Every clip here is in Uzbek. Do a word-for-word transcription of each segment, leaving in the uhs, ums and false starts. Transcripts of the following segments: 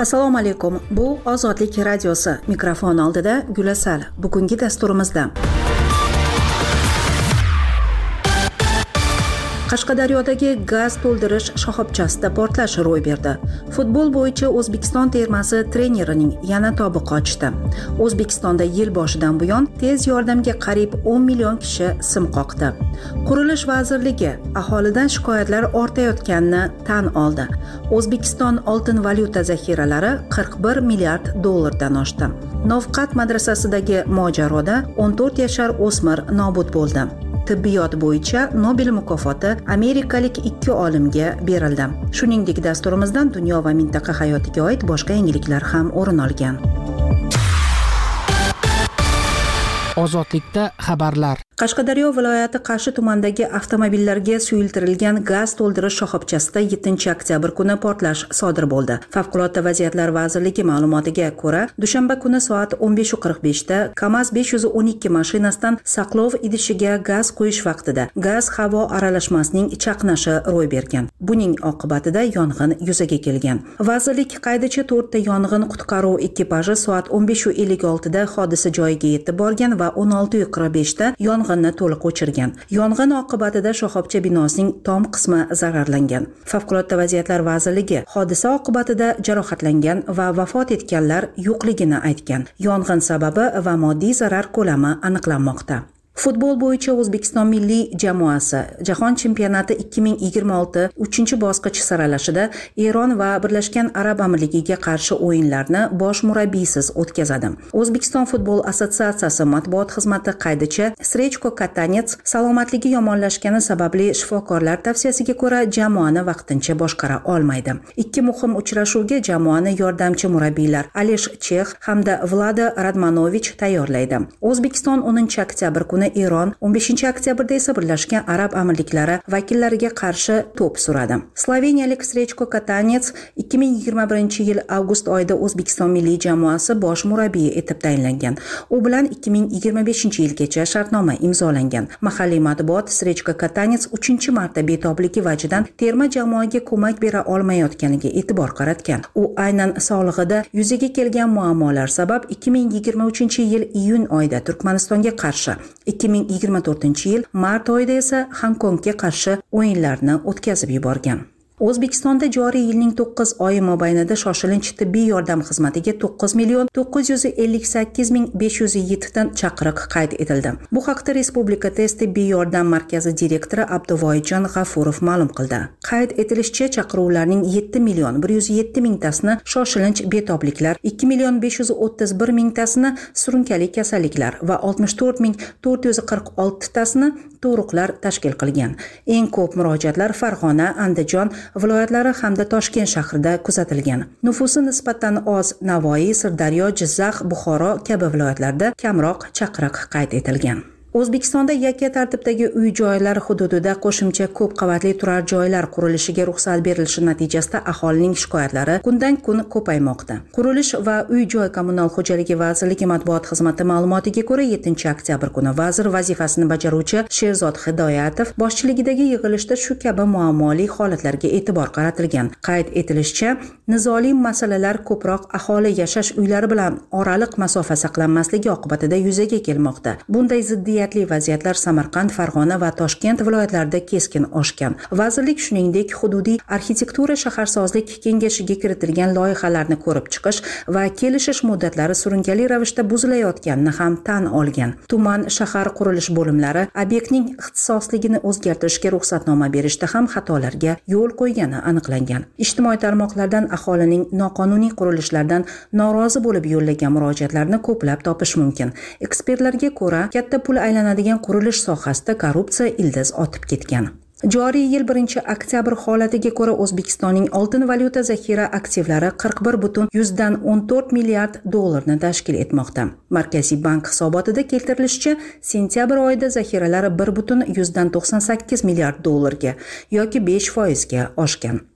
Assalomu alaykum. Bu Ozodlik radiosi. Mikrofon oldida Gulasal. Bugungi dasturimizda Qashqadaryodagi gaz to'ldirish shoxobchasida portlash ro'y berdi. Futbol bo'yicha O'zbekiston termasi trenerining yana tobi qochdi. O'zbekistonda yil boshidan buyon tez yordamga qariyb o'n million kishi sim qoqdi. Qurilish vazirligi aholidan shikoyatlar ortayotganini tan oldi. O'zbekiston oltin valyuta zaxiralari qirq bir milliard dollardan oshdi. Novqat madrasasidagi mojaroda o'n to'rt yashar o'smir nobud bo'ldi. Tibbiyot bo'yicha Nobel mukofoti amerikalik ikki olimga berildi. Shuningdek, dasturimizdan dunyo va mintaqa hayotiga oid boshqa yangiliklar ham o'rin olgan. Ozodlikda xabarlar. Qashqadaryo viloyati Qarshi tumanidagi avtomobillarga suyultirilgan gaz to'ldirish shoxobchasida yettinchi oktyabr kuni portlash sodir bo'ldi. Favqulodda vaziyatlar vazirligi ma'lumotiga ko'ra, dushanba kuni soat o'n besh qirq besh da KAMAZ besh yuz o'n ikki mashinasidan saqlov idishiga gaz quyish vaqtida gaz-havo aralashmasining chaqnashi ro'y bergan. Buning oqibatida yong'in yuzaga kelgan. Vazirlik qaydicha to'rtta yong'in qutqaruv ekipaji soat o'n besh ellik olti da hodisa joyiga yetib borgan va o'n olti qirq besh da yong'inni to'liq o'chirgan. Yong'in oqibatida shoxobcha binosining tom qismi zararlangan. Favqulodda vaziyatlar vazirligi hodisa oqibatida jarohatlangan va vafot etganlar yo'qligini aytgan. Yong'in sababi va moddiy zarar ko'lami aniqlanmoqda. Futbol bo'yicha O'zbekiston milliy jamoasi Jahon chempionati ikki ming yigirma olti uchinchi bosqich saralashida Eron va Birlashgan Arab Amirligiga qarshi o'yinlarni bosh murabbiysiz o'tkazadi. O'zbekiston futbol assotsiatsiyasi matbuot xizmati qaydicha Srechko Katanets salomatligi yomonlashgani sababli shifokorlar tavsiyasiga ko'ra jamoani vaqtincha boshqara olmaydi. Ikki muhim uchrashuvga jamoani yordamchi murabbiylar Alesh Chex hamda Vlada Radmanovich tayyorlaydi. O'zbekiston o'ninchi oktyabr kuni Eron, o'n beshinchi oktyabrda esa Birlashgan Arab Amirliklari vakillariga qarshi to'p suradi. Sloveniyalik Srechko Katanets ikki ming yigirma birinchi yil avgust oyida O'zbekiston milliy jamoasi bosh murabbiyi etib tayinlangan. U bilan ikki ming yigirma beshinchi yilgacha shartnoma imzolangan. Mahalliy matbuot Srechko Katanets uchinchi marta betobligi vajidan terma jamoaga ko'mak bera olmayotganiga e'tibor qaratgan. U aynan sog'lig'ida yuzaga kelgan muammolar sabab ikki ming yigirma uchinchi yil iyun oyida Turkmanistonga qarshi, ikki ming yigirma to'rtinchi yil mart oyida esa Hongkongga qarshi o'yinlarni o'tkazib yuborgan. O'zbekistonda joriy yilning to'qqiz oyi mobaynida shoshilinch tibbiy yordam xizmatiga to'qqiz million to'qqiz yuz ellik sakkiz ming besh yuz yetti ta chaqiriq qayd etildi. Bu haqda Respublika tez tibbiy yordam markazi direktori Abduvoyjon G'afurov ma'lum qildi. Qayd etilishicha, chaqiruvlarning yetti million bir yuz yetti mingtasini shoshilinch betobliklar, ikki million besh yuz o'ttiz bir mingtasini surunkali kasalliklar va oltmish to'rt ming to'rt yuz qirq oltitasini tug'ruqlar tashkil qilgan. Eng ko'p murojaatlar Farg'ona, Andijon viloyatlari hamda Toshkent shahrida kuzatilgan. Nufusi nisbatan oz Navoiy, Sirdaryo, Jizzax, Buxoro kabi viloyatlarda kamroq chaqiriq qayd etilgan. O'zbekistonda yakka tartibdagi uy-joylar hududida qo'shimcha ko'p qavatli turar joylar qurilishiga ruxsat berilishi natijasida aholining shikoyatlari kundan-kun ko'paymoqda. Qurilish va uy-joy kommunal xo'jaligi vazirligi matbuot xizmati ma'lumotiga ko'ra, yettinchi oktyabr kuni vazir vazifasini bajaruvchi Sherzod Hidoyatov boshchiligidagi yig'ilishda shu kabi muammoli holatlarga e'tibor qaratilgan. Qayd etilishicha, nizoli masalalar ko'proq aholi yashash uylari bilan oraliq masofa saqlanmasligi oqibatida yuzaga kelmoqda. Bunday ziddiyat vaziyatlar Samarqand, Farg'ona va Toshkent viloyatlarida keskin oshgan. Vazirlik shuningdek hududiy arxitektura shaharsozlik kengashiga kiritilgan loyihalarni ko'rib chiqish va kelishish muddatlari surunkali ravishda buzilayotganini ham tan olgan. Tuman shahar qurilish bo'limlari obyektning ixtisosligini o'zgartirishga ruxsatnoma berishda ham xatolarga yo'l qo'ygani aniqlangan. Ijtimoiy tarmoqlardan aholining noqonuniy qurilishlardan norozi bo'lib yo'llagan murojaatlarni ko'plab topish mumkin. Ekspertlarga ko'ra, katta pul aylanadigan qurilish sohasida korrupsiya ildiz otib ketgan. Joriy yil birinchi oktyabr holatiga ko'ra O'zbekistonning oltin valyuta zaxira aktivlari qirq bir butun yuzdan o'n to'rt milliard dollarni tashkil etmoqda. Markaziy bank hisobotida keltirilishicha, sentyabr oyida zaxiralari bir butun yuzdan to'qson sakkiz milliard dollarga yoki besh foizga oshgan.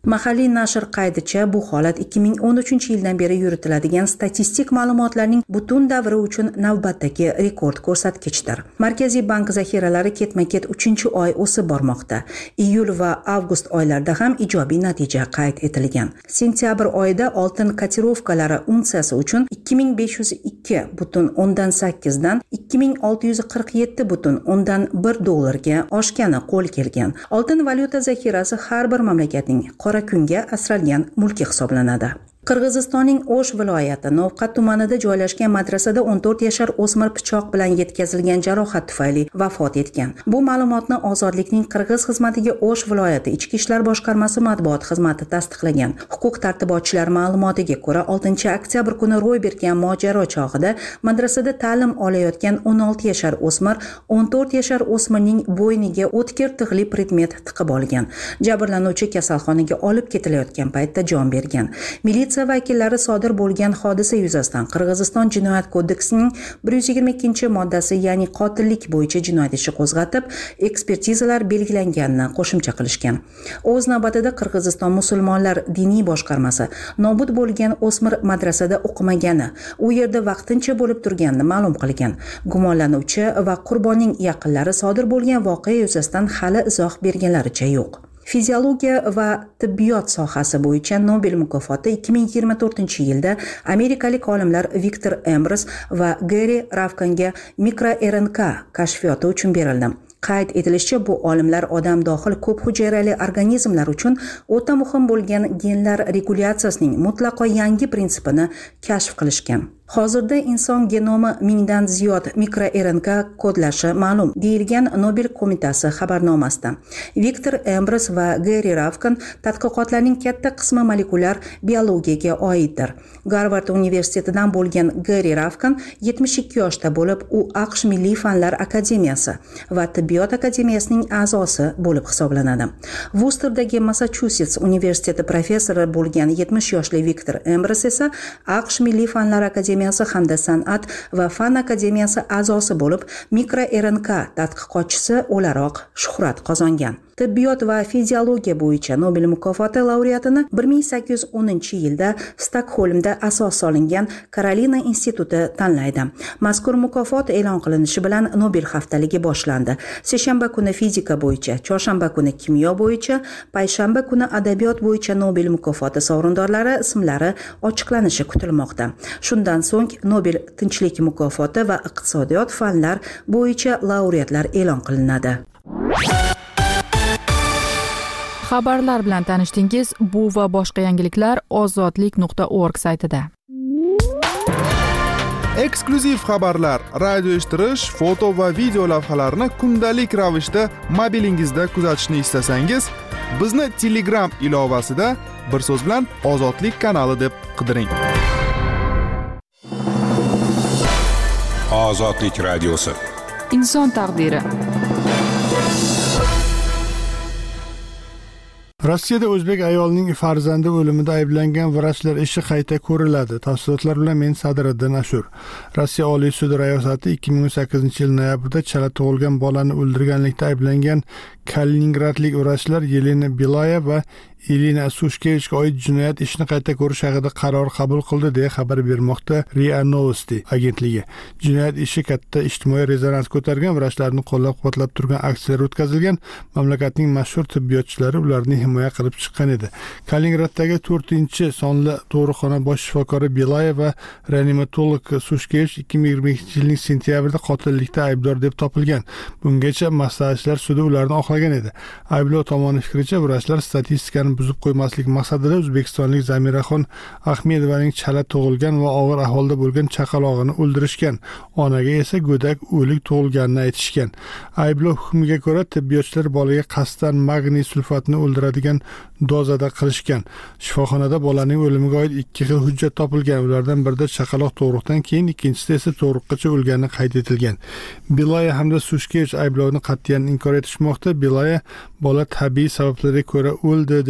Mahalliy nashr qaydicha bu holat ikki ming o'n uchinchi yildan beri yuritiladigan statistik ma'lumotlarning butun davri uchun navbatdagi rekord ko'rsatkichdir. Markaziy bank zaxiralari ketma-ket uchinchi oy o'sib bormoqda. Iyul va avgust oylarida ham ijobiy natija qayd etilgan. Sentyabr oyida oltin kotirovkalari unsiyasi uchun ikki ming besh yuz ikki butun o'ndan sakkiz dan ikki ming olti yuz qirq yetti butun o'ndan bir dollarga oshgani qo'l kelgan. Oltin valyuta zaxirasi har bir mamlakatning qora kunga asralgan mulki hisoblanadi. Qirg'izistonning O'sh viloyati Novqat tumanida joylashgan madrasada o'n to'rt yashar o'smir pichoq bilan yetkazilgan jarohat tufayli vafot etgan. Bu ma'lumotni Ozodlikning Qirg'iz xizmatiga O'sh viloyati Ichki ishlar boshqarmasi matbuot xizmati tasdiqlagan. Huquq-tartibotchilar ma'lumotiga ko'ra, oltinchi oktyabr kuni ro'y bergan mojaro chog'ida madrasada ta'lim olayotgan o'n olti yashar o'smir o'n to'rt yashar o'smirning bo'yniga o'tkir tig'li predmet tiqib olgan. Jabrlanuvchi kasalxonaga olib ketilayotgan paytda jon bergan. Militsiya vakillari sodir bo'lgan hodisa yuzasidan Qirg'iziston Jinoyat kodeksining bir yuz yigirma ikkinchi moddasi, ya'ni qotillik bo'yicha jinoyat ishi qo'zg'atib, ekspertizalar belgilanganini qo'shimcha qilishgan. O'z navbatida Qirg'iziston musulmonlar diniy boshqarmasi nobud bo'lgan o'smir madrasada o'qimagani, u yerda vaqtincha bo'lib turganini ma'lum qilgan. Gumonlanuvchi va qurbonning yaqinlari sodir bo'lgan voqea yuzasidan hali izoh berganlaricha yo'q. Fiziologiya va tibbiyot sohasi bo'yicha Nobel mukofoti ikki ming yigirma to'rtinchi yilda amerikalik olimlar Viktor Ambros va Gary Rafkanga mikroRNK kashfiyoti uchun berildi. Qayd etilishicha, bu olimlar odam dohil ko'p hujayrali organizmlar uchun o'ta muhim bo'lgan genlar regulyatsiyasining mutlaqo yangi prinsipini kashf qilishgan. Hozirda inson genomi mingdan ziyod mikroRNK kodlashi ma'lum, deyilgan Nobel qo'mitasi xabarnomasida. Viktor Ambros va Gary Rafkan tadqiqotlarining katta qismi molekulyar biologiyaga oiddir. Garvard universitetidan bo'lgan Gary Rafkan yetmish ikki yoshda bo'lib, u AQSh Milliy fanlar akademiyasi va tibbiyot akademiyasining a'zosi bo'lib hisoblanadi. Worcesterdagi Massachusets universiteti professori bo'lgan yetmish yoshli Viktor Ambros esa AQSh Milliy fanlar akademiyasi hamda san'at va fan akademiyasi a'zosi bo'lib, mikroRNK tadqiqotchisi o'laroq shuhrat qozongan. Tibbiyot va fiziologiya bo'yicha Nobel mukofoti laureatini bir ming sakkiz yuz o'ninchi yilda Stokgolmda asos solingan Karolina instituti tanlaydi. Mazkur mukofot e'lon qilinishi bilan Nobel haftaligi boshlandi. Seshanba kuni fizika bo'yicha, chorshanba kuni kimyo bo'yicha, payshanba kuni adabiyot bo'yicha Nobel mukofoti sovrindorlari ismlari ochiqlanishi kutilmoqda. Shundan so'ng Nobel tinchlik mukofoti va iqtisodiyot fanlar bo'yicha laureatlar e'lon qilinadi. Xabarlar bilan tanishdingiz. Bu va boshqa yangiliklar ozodlik nuqta org saytida. Eksklyuziv xabarlar, radio eshittirish, foto va video lavhalarni kundalik ravishda mobilingizda kuzatishni istasangiz, bizni Telegram ilovasida bir so'z bilan Ozodlik kanali deb qidiring. Ozodlik radiosi. Inson taqdiri. Rossiyada o'zbek ayolning farzandi o'limida ayblangan vrachlar ishi qayta ko'riladi. Tafsilotlar bilan men Sadriddin Ashur. Rossiya Oliy sudi rayosati ikki ming o'n sakkizinchi yil noyabrda chala tug'ilgan bolani o'ldirganlikda ayblangan Kaliningradlik vrachlar Yelena Bilaya va Elina Sushkevichga oid jinoyat ishini qayta ko'rish haqida qaror qabul qildi deya xabar bermoqda RIA Novosti agentligi. Jinoyat ishi katta ijtimoiy rezonans ko'targan, vrachlarni qo'llab-quvvatlab turgan aksiyalar o'tkazilgan, mamlakatning mashhur tibbiyotchilari ularni himoya qilib chiqqan edi. Kaliningraddagi to'rtinchi sonli tug'ruqxona bosh shifokori Bilaya va reanimatolog Sushkevich ikki ming yigirma ikkinchi yilning sentyabrida qotillikda aybdor deb topilgan. Bungacha maslahatchilar sudi ularni oqlagan edi. Ayblov tomoni fikricha, vrachlar statistikani buzib qo'ymaslik maqsadida o'zbekistonlik Zamiraxon Ahmedovaning chala tug'ilgan va og'ir ahvolda bo'lgan chaqalog'ini o'ldirishgan. Onaga esa go'dak o'lik tug'ilganini aytishgan. Ayblov hukmiga ko'ra tibbiyotchilar bolaga qasddan magniy sulfatni o'ldiradigan dozada qilishgan. Shifoxonada bolaning o'limiga oid ikki xil hujjat topilgan. Ulardan birida chaqaloq tug'ruqdan keyin, ikkinchisida esa tug'ruqgacha o'lgani qayd etilgan. Bilaya hamda Sushkevich ayblovni qat'iyan inkor etishmoqda. Bilaya bola tabiiy sabablarga ko'ra o'ldi deb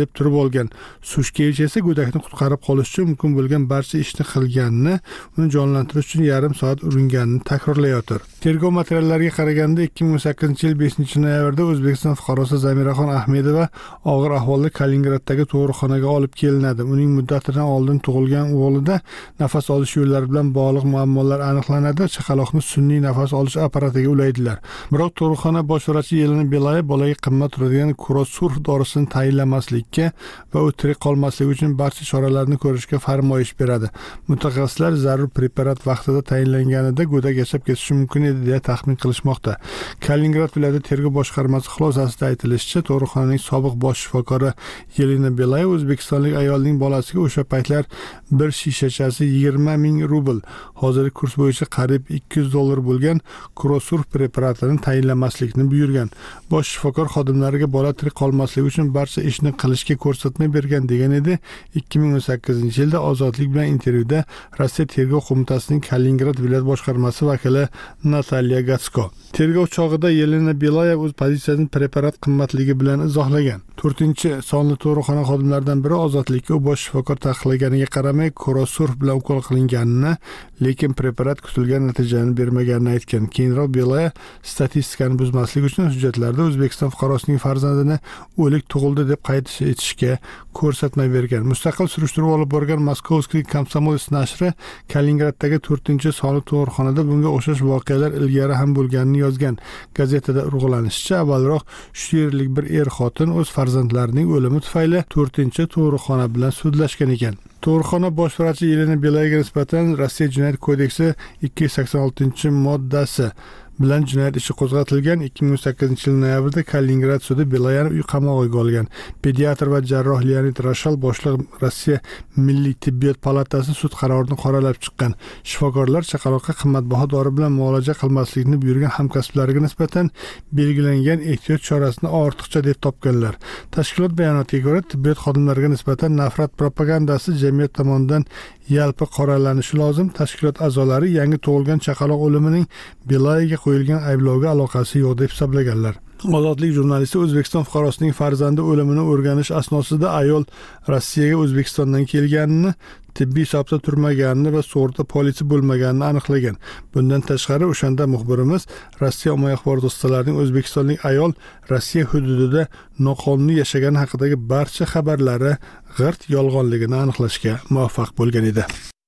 kelib turib olgan. Sushkevich esa go'dakni qutqarib qolish uchun mumkin bo'lgan barcha ishni qilganini, uni jonlantirish uchun yarim soat uringanini takrorlayotir. Tergov materiallariga qaraganda ikki ming o'n sakkizinchi yil beshinchi noyabrda O'zbekiston fuqarosi Zamiraxon Ahmedova og'ir ahvolda Kaliningraddagi tug'ruqxonaga olib kelinadi. Uning muddatidan oldin tug'ilgan o'g'lida nafas olish yo'llari bilan bog'liq muammolar aniqlanadi. Chaqaloqni sun'iy nafas olish apparatiga ulaydilar. Biroq tug'ruqxona bosh vrachi Yelena Belayev bolaga qimmat turadigan Krosurf dorisini tayinlamaslikka va u tirik qolmasligi uchun barcha choralarni ko'rishga farmoyish beradi. Mutaxassislar zarur preparat vaqtida tayinlanganida go'dak yashab ketishi mumkin edi deya taxmin qilishmoqda. Kaliningrad viloyati tergov boshqarmasi xulosasida aytilishicha, tug'ruqxonaning sobiq bosh shifokori Yelena Belayev o'zbekistonlik ayolning bolasiga o'sha paytlar bir shishachasi yigirma ming rubl, hozirgi kurs bo'yicha qariyb ikki yuz dollar bo'lgan Krosurf preparatini tayinlamaslikni buyurgan. Bosh shifokor xodimlariga bola tirik qolmasligi uchun barcha ishni qilishga ko'rsatma bergan degan edi. ikki ming o'n sakkizinchi yilda Ozodlik bilan intervyuda Rossiya tergov qo'mitasining Kaliningrad viloyat boshqarmasi vakili Natalya Gatsko. Tergov chog'ida Yelena Belayev o'z pozitsiyasini preparat qimmatligi bilan izohlagan. to'rtinchi sonli tug'ruqxona xodimlaridan biri Ozodlikka u bosh shifokor taqiqlaganiga qaramay Krosurf bilan ukol qilinganini, lekin preparat kutilgan natijani bermaganini aytgan. Keyinroq Belayev statistikani buzmaslik uchun hujjatlarda O'zbekiston fuqarosining farzandini o'lik tug'ildi deb qayd etishga ko'rsatma bergan. Mustaqil surishtiruv olib borgan Moskovskiy Komsomolets nashri Kaliningraddagi to'rtinchi sonli tug'ruqxonada bunga o'xshash voqealar ilgari ham bo'lganini yozgan. Gazetada urg'ulanishicha, avvalroq shu yerlik bir er xotin o'z farzandlarining o'limi tufayli to'rtinchi tug'ruqxona bilan sudlashgan ekan. Tug'ruqxona bosh vrachi Yelena Belayevga nisbatan Rossiya jinoyat kodeksi ikki yuz sakson oltinchi moddasi bilan jinoyat ishi qo'zg'atilgan. ikki ming o'n sakkizinchi yil noyabrda Kaliningrad sudi Belayevni uy qamog'iga olgan. Pediatr va jarroh Leonid Rashal boshliq Rossiya Milliy tibbiyot palatasi sud qarorini qoralab chiqqan. Shifokorlar chaqaloqqa qimmatbaho dori bilan muolaja qilmaslikni buyurgan hamkasblariga nisbatan belgilangan ehtiyot chorasini ortiqcha deb topganlar. Tashkilot bayonotiga ko'ra, tibbiyot xodimlariga nisbatan nafrat propagandasi jamiyat tomonidan yalpi qoralanishi lozim. Tashkilot a'zolari yangi tug'ilgan chaqaloq o'limining Belayevga qo'yilgan ayblovga aloqasi yo'q deb hisoblaganlar. Ozodlik jurnalisti O'zbekiston fuqarosining farzandi o'limini o'rganish asnosida ayol Rossiyaga O'zbekistondan kelganini, tibbiy hisobda turmaganini va sug'urta polisi bo'lmaganini aniqlagan. Bundan tashqari, o'shanda muxbirimiz Rossiya ommaviy axborot vositalarining o'zbekistonlik ayol Rossiya hududida noqonuniy yashagani haqidagi barcha xabarlari g'irt yolg'onligini aniqlashga muvaffaq bo'lgan edi.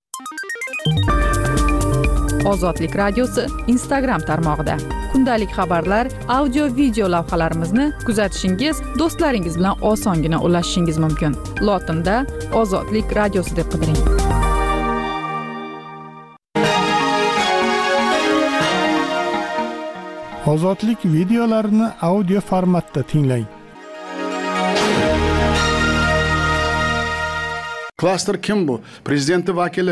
Ozodlik radiosi Instagram tarmog'ida kundalik xabarlar, audio video lavhalarimizni kuzatishingiz, do'stlaringiz bilan osongina ulashishingiz mumkin. Lotinda Ozodlik radiosi deb qidiring. Ozodlik videolarini audio formatda tinglang. Klaster kim bu? Prezidenti vakili.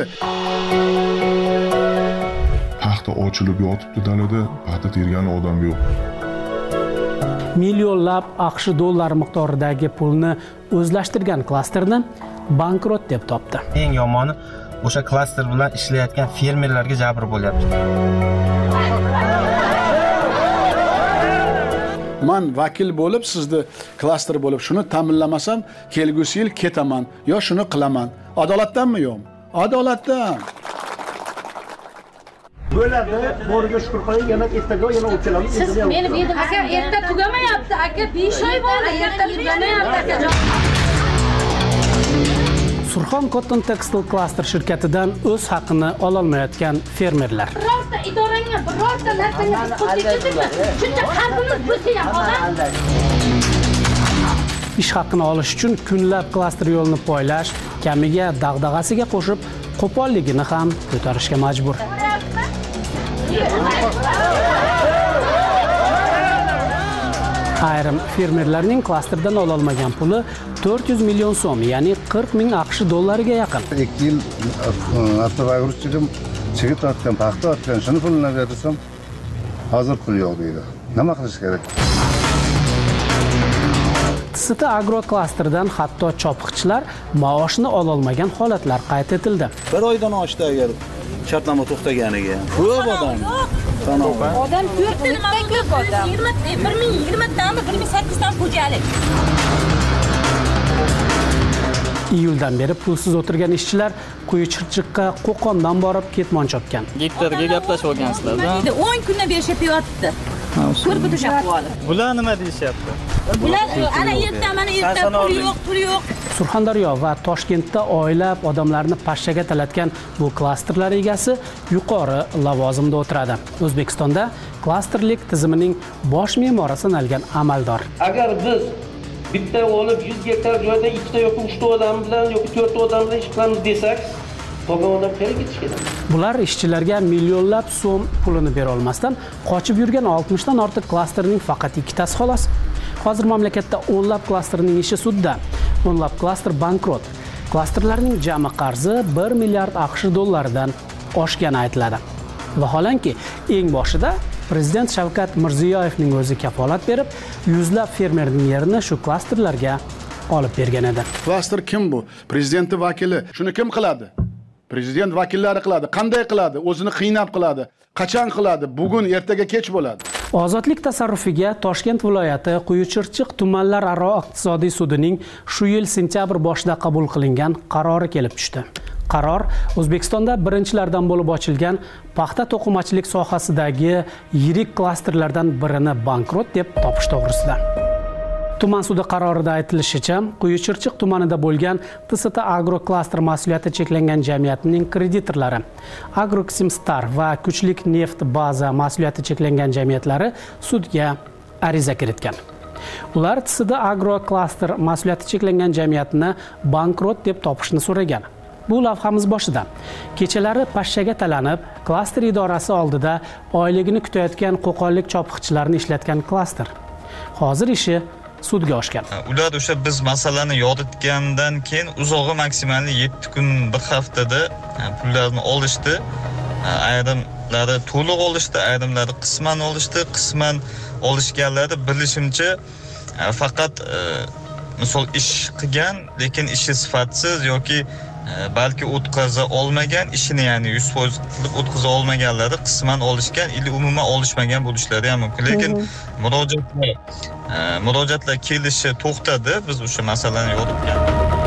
Paxta ochilib yotibdi dalada, paxta tergan odam yo'q. Millionlab AQSh dollar miqdoridagi pulni o'zlashtirgan klasterni bankrot deb topdi. Eng yomoni o'sha klaster bilan ishlayotgan fermerlarga jabr bo'lyapti. Man vakil bo'lib, sizni klaster bo'lib shuni ta'minlamasam, kelgusi yil ketaman, yo shuni qilaman. Adolatdanmi yo'qmi? Adolatdan. Bo'ladi, boriga shukur qiling, yana ertaga yana o'tkalamiz. Siz meni bedim aka, erta tugamayapti aka, besh oy bo'ldi, erta tugamayapti akajon. Surxon Cotton Textile Cluster shirkatidan o'z haqini ololmayotgan fermerlar. Birorta idorangga, birorta narsaga qo'shilishizmi? Shuncha qalbimiz bo'lsa ham odam. Ish haqini olish uchun kunlab klaster yo'lini poylash, kamiga dag'dag'asiga qo'shib, qo'polligini ham ko'tarishga majbur. Ayrim fermerlarning klasterdan ololmagan puli to'rt yuz million so'm, ya'ni qirq ming AQSh dollariga yaqin. ikki yil avtovayrus chiqib, chigit otgan, paxta otgan, shuni pulini bersam, hozir pul yo'q deydi. Nima qilish kerak? T S T Agro klasterdan hatto chopiqchilar maoshni ololmagan holatlar qayd etildi. Bir oydan oshdi agar shartnoma to'xtaganiga. Ko'p odam. Odam to'rtta nima ko'p odam. bir ming yigirma tami, bir ming sakkiz tami xo'jalik. Iyuldan beri pulsiz o'tirgan ishchilar Quyi Chirchiqqa Qo'qondan borib ketmon chopgan. Gektarga gaplashib olgansizlar-da. o'n kundan beri ishlayapti. Ko'rib o'tishyapti hozir. Bular nima deyishyapti? Bular ana erta mana erta pul yo'q, pul yo'q. Surxondaryo va Toshkentda oylab odamlarni pashshaga talatgan bu klasterlar egasi yuqori lavozimda o'tiradi. O'zbekistonda klasterlik tizimining bosh me'mori sanalgan amaldor. Agar biz bitta olib yuz gektar joyda ikkita yoki uchta odam bilan yoki to'rtta odam bilan ish qilamiz desak, qolgan odam qayerga ketish kerak? Bular ishchilarga millionlab so'm pulini bera olmasdan qochib yurgan oltmishdan ortiq klasterning faqat ikkitasi xolos. Hozir mamlakatda o'nlab klasterning ishi sudda, o'nlab klaster bankrot. Klasterlarning jami qarzi bir milliard AQSh dollaridan oshgani aytiladi. Vaholanki, eng boshida Prezident Shavkat Mirziyoyevning o'zi kafolat berib, yuzlab fermerning yerini shu klasterlarga olib bergan edi. Klaster kim bu? Prezidentning vakili. Shuni kim qiladi? Prezident vakillari qiladi. Qanday qiladi? O'zini qiynab qiladi. Qachon qiladi? Bugun, ertaga kech bo'ladi. Ozodlik tasarrufiga Toshkent viloyati Quyi Chirchiq tumanlararo iqtisodiy sudining shu yil sentyabr boshida qabul qilingan qarori kelib tushdi. Qaror O'zbekistonda birinchilardan bo'lib ochilgan paxta to'qimachilik sohasidagi yirik klasterlardan birini bankrot deb topish to'g'risida. Tuman sudi qarorida aytilishicha, Quyi Chirchiq tumanida bo'lgan T S T Agro klaster mas'uliyati cheklangan jamiyatining kreditorlari, Agroximstar va Kuchlik neft baza mas'uliyati cheklangan jamiyatlari sudga ariza kiritgan. Ular T S T Agro klaster mas'uliyati cheklangan jamiyatini bankrot deb topishni so'ragan. Bu lavhamiz boshida. Kechalari pashshaga talanib, klaster idorasi oldida oyligini kutayotgan qo'qonlik chopiqchilarni ishlatgan klaster. Hozir ishi sudga oshgan. Ular o'sha biz masalani yoritgandan keyin uzog'i maksimal yetti kun, bir haftada pullarni olishdi. Ayrimlari to'liq olishdi, ayrimlari qisman olishdi. Qisman olishganlari bilishimcha faqat misol ish qilgan, lekin ishi sifatsiz yoki balki o'tkaza olmagan ishini, ya'ni yuz foiz qilib o'tkaza olmaganlari qisman olishgan, ili umuman olishmagan bo'lishlari ham mumkin. Lekin murojaatlar murojaatlar kelishi to'xtadi. Biz o'sha masalani yoritgan.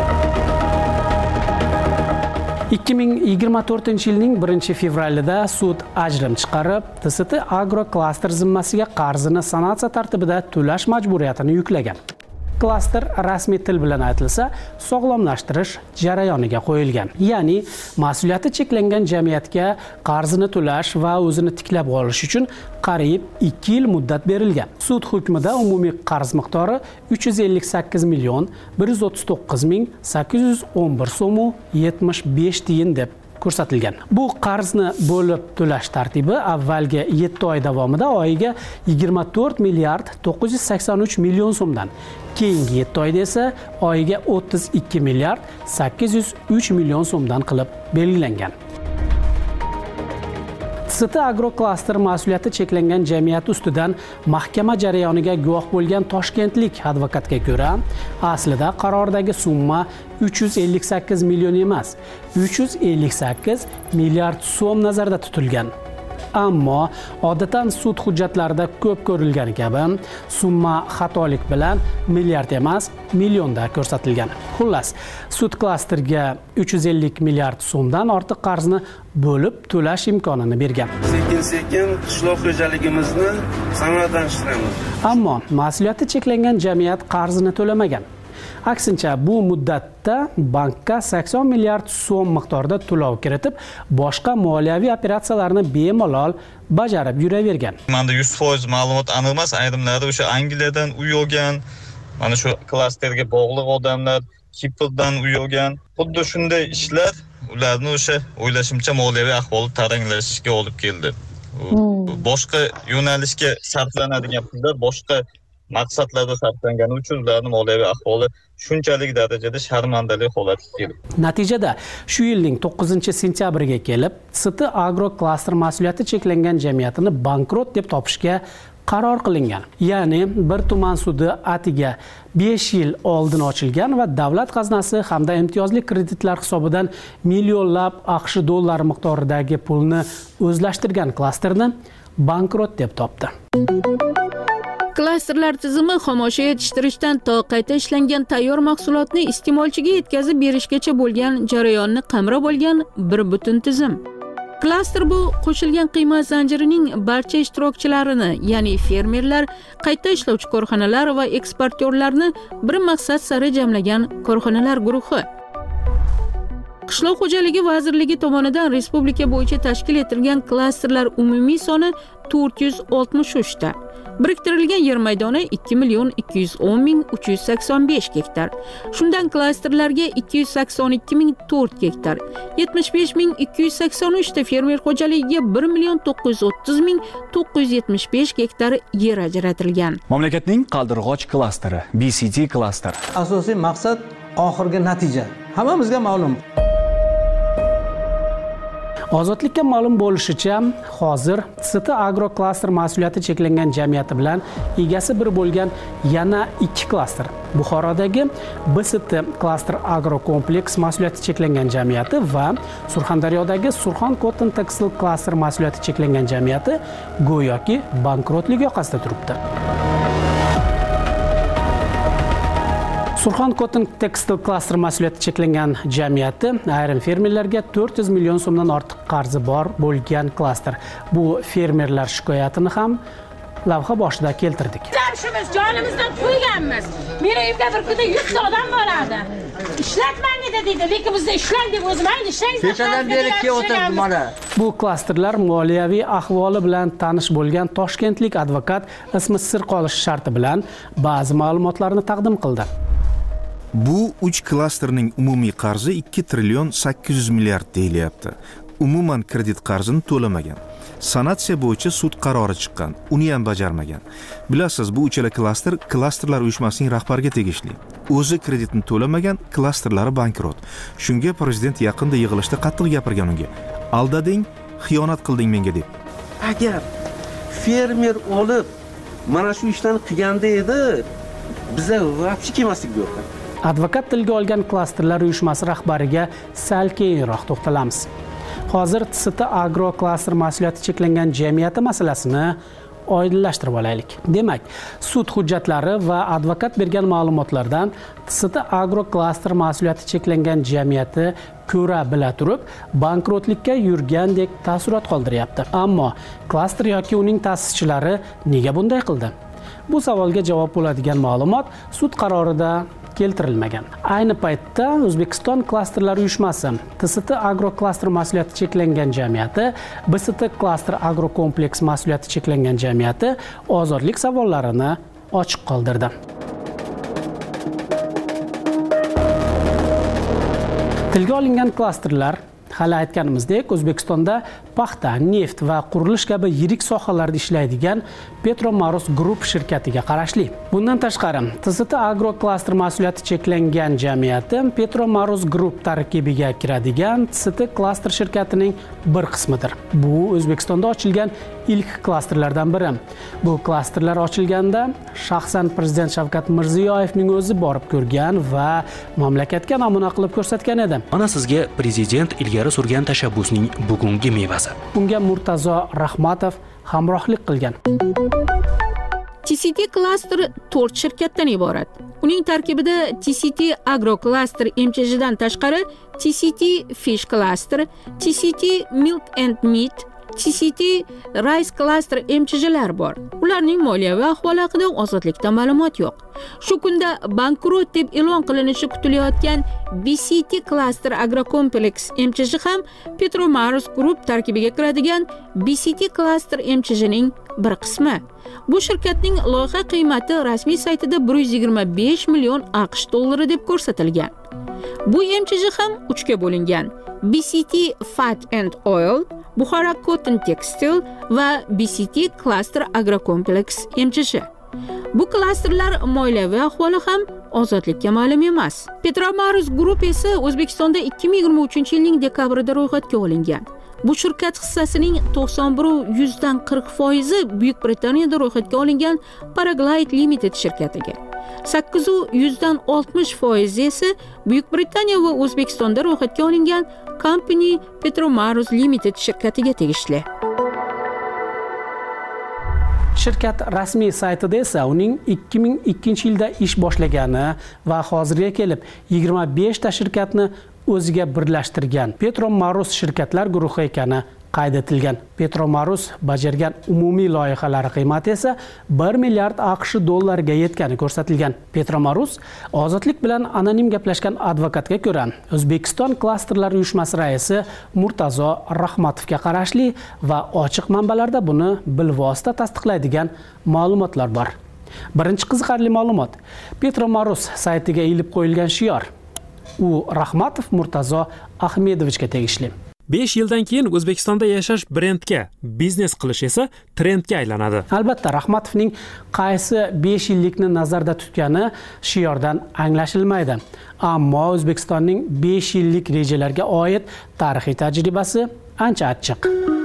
ikki ming yigirma to'rtinchi yilning birinchi fevralida sud ajrim chiqarib, T S T Agro klaster zimmasiga qarzini sanatsiya tartibida to'lash majburiyatini yuklagan. Klaster rasmiy til bilan aytilsa, sog'lomlashtirish jarayoniga qo'yilgan. Ya'ni, mas'uliyati cheklangan jamiyatga qarzini to'lash va o'zini tiklab olish uchun qariyb ikki yil muddat berilgan. Sud hukmida umumiy qarz miqdori uch yuz ellik sakkiz million bir yuz o'ttiz to'qqiz ming sakkiz yuz o'n bir so'm yetmish besh tiyin deb ko'rsatilgan. Bu qarzni bo'lib to'lash tartibi avvalgi yetti oy davomida oyiga yigirma to'rt milliard to'qqiz yuz sakson uch million so'mdan, keyingi yetti oyda esa oyiga o'ttiz ikki milliard sakkiz yuz uch million so'mdan qilib belgilangan. T S T Agro klaster mas'uliyati cheklangan jamiyat ustidan mahkama jarayoniga guvoh bo'lgan toshkentlik advokatga ko'ra, aslida qarordagi summa uch yuz ellik sakkiz million emas, uch yuz ellik sakkiz milliard so'm nazarda tutilgan. Ammo odatan sud hujjatlarida ko'p ko'rilgani kabi summa xatolik bilan milliard emas, millionda ko'rsatilgan. Xullas, sud klasterga uch yuz ellik milliard so'mdan ortiq qarzni bo'lib to'lash imkonini bergan. Sekin-sekin qishloq xo'jaligimizni samaraliashtiramiz. Ammo mas'uliyati cheklangan jamiyat qarzini to'lamagan. Aksincha, bu muddatda bankka sakson milliard so'm miqdorida to'lov kiritib, boshqa moliyaviy operatsiyalarni bemalol bajarib yuravergan. Menda yuz foiz ma'lumot aniq emas, ayrimlari o'sha Angliyadan uy olgan, mana shu klasterga bog'liq odamlar Kiprdan uy olgan. Xuddi shunday ishlar ularni o'sha o'ylashimcha moliyaviy ahvoli taranglashishga olib keldi. Boshqa yo'nalishga sarflanadigan pullar boshqa maqsadlarda sarflangani uchun ularning moliyaviy ahvoli shunchalik darajada sharmandali holatga keldi. Natijada shu yilning to'qqizinchi sentyabriga kelib, T S T Agro klaster mas'uliyati cheklangan jamiyatini bankrot deb topishga qaror qilingan. Ya'ni bir tuman sudi atiga besh yil oldin ochilgan va davlat qaznasi hamda imtiyozli kreditlar hisobidan millionlab AQSh dollari miqdoridagi pulni o'zlashtirgan klasterni bankrot deb topdi. Klasterlar tizimi xomashyo yetishtirishdan to qayta ishlangan tayyor mahsulotni iste'molchiga yetkazib berishgacha bo'lgan jarayonni qamrab olgan bir butun tizim. Klaster bu qo'shilgan qiymat zanjirining barcha ishtirokchilarini, ya'ni fermerlar, qayta ishlovchi korxonalar va eksportyorlarni bir maqsad sari jamlagan korxonalar guruhi. Qishloq xo'jaligi vazirligi tomonidan respublika bo'yicha tashkil etilgan klasterlar umumiy soni to'rt yuz oltmish uch ta. Biriktirilgan yer maydoni ikki million ikki yuz o'n ming uch yuz sakson besh gektar. Shundan klasterlarga ikki yuz sakson ikki ming to'rt gektar, yetmish besh ming ikki yuz sakson uch ta fermer xo'jaligiga bir million to'qqiz yuz o'ttiz ming to'qqiz yuz yetmish besh gektar yer ajratilgan. Mamlakatning qaldirg'och klasteri, B C T klaster. Asosiy maqsad oxirgi natija. Hammamizga ma'lum. Ozodlikka ma'lum bo'lishicha, hozir T S T Agro klaster mas'uliyati cheklangan jamiyati bilan egasi bir bo'lgan yana ikki klaster. Buxorodagi B S T klaster agro kompleks mas'uliyati cheklangan jamiyati va Surxondaryodagi Surxon Cotton Textile klaster mas'uliyati cheklangan jamiyati go'yoki bankrotlik yoqasida turibdi. Surxon Cotton Textile klaster mas'uliyati cheklangan jamiyati ayrim fermerlarga to'rt yuz million so'mdan ortiq qarzi bor bo'lgan klaster. Bu fermerlar shikoyatini ham lavha boshida keltirdik. Jamshimiz jonimizdan to'yganmiz. Meni uyimda bir kunda yuz ta odam bo'ladi. Ishlatmang dedi, lekin bizda ishlang deb o'zim ayni ishlang. Kechadan beri kelyapti mana. Bu klasterlar moliyaviy ahvoli bilan tanish bo'lgan toshkentlik advokat ismi sir qolishi sharti bilan ba'zi ma'lumotlarni taqdim qildi. Bu uch klasterning umumiy qarzi ikki trillion sakkiz yuz milliard deyilyapti. Umuman kredit qarzini to'lamagan. Sanatsiya bo'yicha sud qarori chiqqan, uni ham bajarmagan. Bilasiz, bu uchala klaster klasterlar uyushmasining rahbariga tegishli. O'zi kreditni to'lamagan, klasterlari bankrot. Shunga prezident yaqinda yig'ilishda qattiq gapirgan unga. Aldading, xiyonat qilding menga deb. Agar fermer olib mana shu ishlarni qilganda edi, biza vaqti kelmasdik bu yoqqa. Advokat tilga olgan klasterlar uyushmasi rahbariga sal keyinroq to'xtalamiz. Hozir T S T Agro klaster mas'uliyati cheklangan jamiyati masalasini oydinlashtirib olaylik. Demak, sud hujjatlari va advokat bergan ma'lumotlardan T S T Agro klaster mas'uliyati cheklangan jamiyati ko'ra bila turib, bankrotlikka yurgandek taassurot qoldiryapti. Ammo klaster yoki uning ta'sischilari nega bunday qildi? Bu savolga javob bo'ladigan ma'lumot sud qarorida keltirilmagan. Ayni paytda O'zbekiston klasterlar uyushmasi, T S T Agro klaster mas'uliyati cheklangan jamiyati, B S T klaster agro kompleks mas'uliyati cheklangan jamiyati ozodlik savollarini ochiq qoldirdi. Tilga olingan klasterlar hali aytganimizdek O'zbekistonda paxta, neft va qurilish kabi yirik sohalarda ishlaydigan Petromarus Group shirkatiga qarashli. Bundan tashqari, T S T Agro klaster mas'uliyati cheklangan jamiyati Petromarus Group tarkibiga kiradigan T S T klaster shirkatining bir qismidir. Bu O'zbekistonda ochilgan ilk klasterlardan biri. Bu klasterlar ochilganda shaxsan prezident Shavkat Mirziyoyevning o'zi borib ko'rgan va mamlakatga namuna qilib ko'rsatgan edi. Mana sizga prezident ilgari surgan tashabbusning bugungi mevasi. Unga Murtazo Rahmatov hamrohlik qilgan. T C T klaster to'rt shirkatdan iborat. Uning tarkibida T C T Agro klaster M Ch J'dan tashqari T C T Fish klaster, T C T Milk and Meat, T C T Rice klaster M Ch J'lar bor. Ularning moliyaviy ahvoli haqida ozodlikda ma'lumot yo'q. Shu kunda bankrot deb e'lon qilinishi kutilayotgan B C T klaster agrokompleks M Ch J ham Petromarus Group tarkibiga kiradigan B C T klaster M Ch J'ning bir qismi. Bu shirkatning loyiha qiymati rasmiy saytida bir yuz yigirma besh million AQSh dollari deb ko'rsatilgan. Bu M Ch J ham uchga bo'lingan. B C T Fat and Oil, Buxoro Cotton Textile va B C T klaster agrokompleks M Ch J. Bu klasterlar moliyaviy ahvoli ham ozodlikka ma'lum emas. Petromarus Group esa O'zbekistonda ikki ming yigirma uchinchi yilning dekabrida ro'yxatga olingan. Bu shirkat hissasining to'qson bir yuzdan qirq foizi Buyuk Britaniyada ro'yxatga olingan Paraglide Limited shirkatiga. sakkiz yuzdan oltmish foizi esa Buyuk Britaniya va O'zbekistonda ro'yxatga olingan Company Petromarus Limited shirkatiga tegishli. Shirkat rasmiy saytida esa uning ikki ming ikkinchi yilda ish boshlagani va hozirga kelib yigirma besh ta shirkatni o'ziga birlashtirgan Petromarus shirkatlar guruhi ekani qayd etilgan. Petromarus bajargan umumiy loyihalari qiymati esa bir milliard AQSh dollariga yetgani ko'rsatilgan. Petromarus Ozodlik bilan anonim gaplashgan advokatga ko'ra, O'zbekiston klasterlar uyushmasi raisi Murtazo Rahmatovga qarashli va ochiq manbalarda buni bilvosita tasdiqlaydigan ma'lumotlar bor. Birinchi qiziqarli ma'lumot Petromarus saytiga ilib qo'yilgan shior. U Rahmatov Murtazo Ahmedovichga tegishli. besh yildan keyin O'zbekistonda yashash brendga, biznes qilish esa trendga aylanadi. Albatta, Rahmatovning qaysi besh yillikni nazarda tutgani shiordan anglashilmaydi. Ammo O'zbekistonning besh yillik rejalarga oid tarixiy tajribasi ancha achchiq.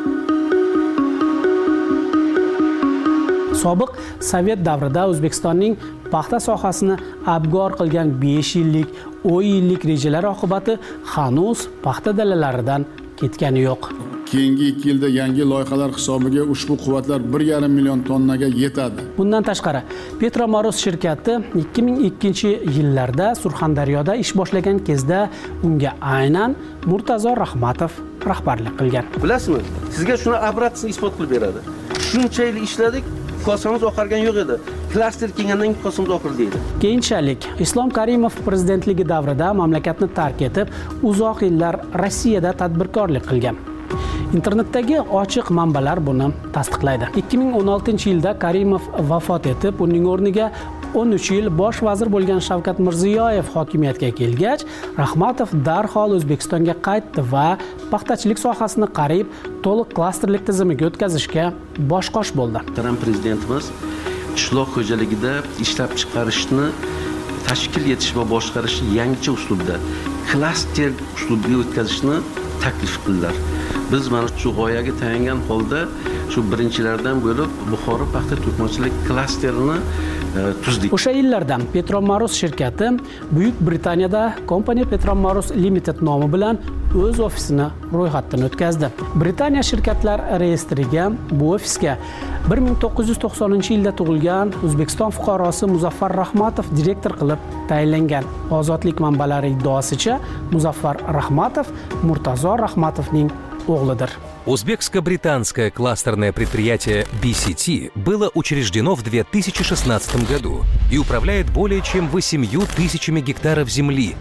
Sobiq Sovet davrida O'zbekistonning paxta sohasini abgor qilgan besh yillik, o'n yillik rejalar oqibati hanuz paxta dalalaridan ketgani yo'q. Keyingi ikki yilda yangi loyihalar hisobiga ushbu quvvatlar bir yarim million tonnaga yetadi. Bundan tashqari, Petromarus shirkati ikki ming ikkinchi yillarda Surxondaryoda ish boshlagan kezda unga aynan Murtazo Rahmatov rahbarlik qilgan. Bilasizmi? Sizga shuni obratni isbot qilib beradi. Shuncha yil ishladik, kosamiz oqargan yo'q edi. Klaster kelgandan keyin kosamiz oqirdi deydi. Keyinchalik Islom Karimov prezidentligi davrida mamlakatni tark etib, uzoq yillar Rossiyada tadbirkorlik qilgan. Internetdagi ochiq manbalar buni tasdiqlaydi. ikki ming o'n oltinchi yilda Karimov vafot etib, uning o'rniga o'n uch yil bosh vazir bo'lgan Shavkat Mirziyoyev hokimiyatga kelgach, Rahmatov darhol O'zbekistonga qaytdi va paxtachilik sohasini qariyb to'liq klasterlik tizimiga o'tkazishga bosh-qosh bo'ldi. Tramp prezidentimiz qishloq xo'jaligida ishlab chiqarishni tashkil etish va boshqarishni yangicha uslubda, klaster uslubiga o'tkazishni taklif qildilar. Biz mana shu g'oyaga tayangan holda shu birinchilardan bo'lib Buxoro paxta to'qimachilik klasterini tuzdik. O'sha yillarda Petromarus shirkati Buyuk Britaniyada Company Petromarus Limited nomi bilan o'z ofisini ro'yxatdan o'tkazdi. Britaniya shirkatlar reyestriga bu ofisga bir ming to'qqiz yuz to'qsoninchi yilda tug'ilgan O'zbekiston fuqarosi Muzaffar Rahmatov direktor qilib tayinlangan. Ozodlik manbalari iddaosicha Muzaffar Rahmatov Murtazo Rahmatovning o'g'lidir. Узбекско-британское кластерное предприятие би си ти было учреждено в две тысячи шестнадцатом году и управляет более чем восемью тысячами гектаров земли.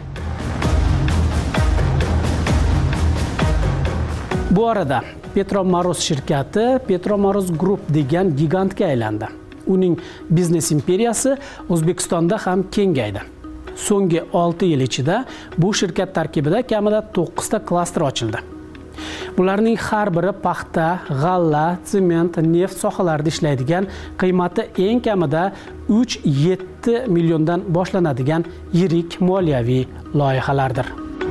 Bu arada Petromarus shirkati Petromarus Group degan gigantga aylandi. Uning biznes imperiyasi O'zbekistonda ham kengaydi. So'nggi olti yil ichida bu shirkat tarkibida kamida to'qqizta klaster ochildi. Bularning har biri paxta, g'alla, sement, neft sohalarida ishlaydigan, qiymati eng kamida uch yetti milliondan boshlanadigan yirik moliyaviy loyihalardir.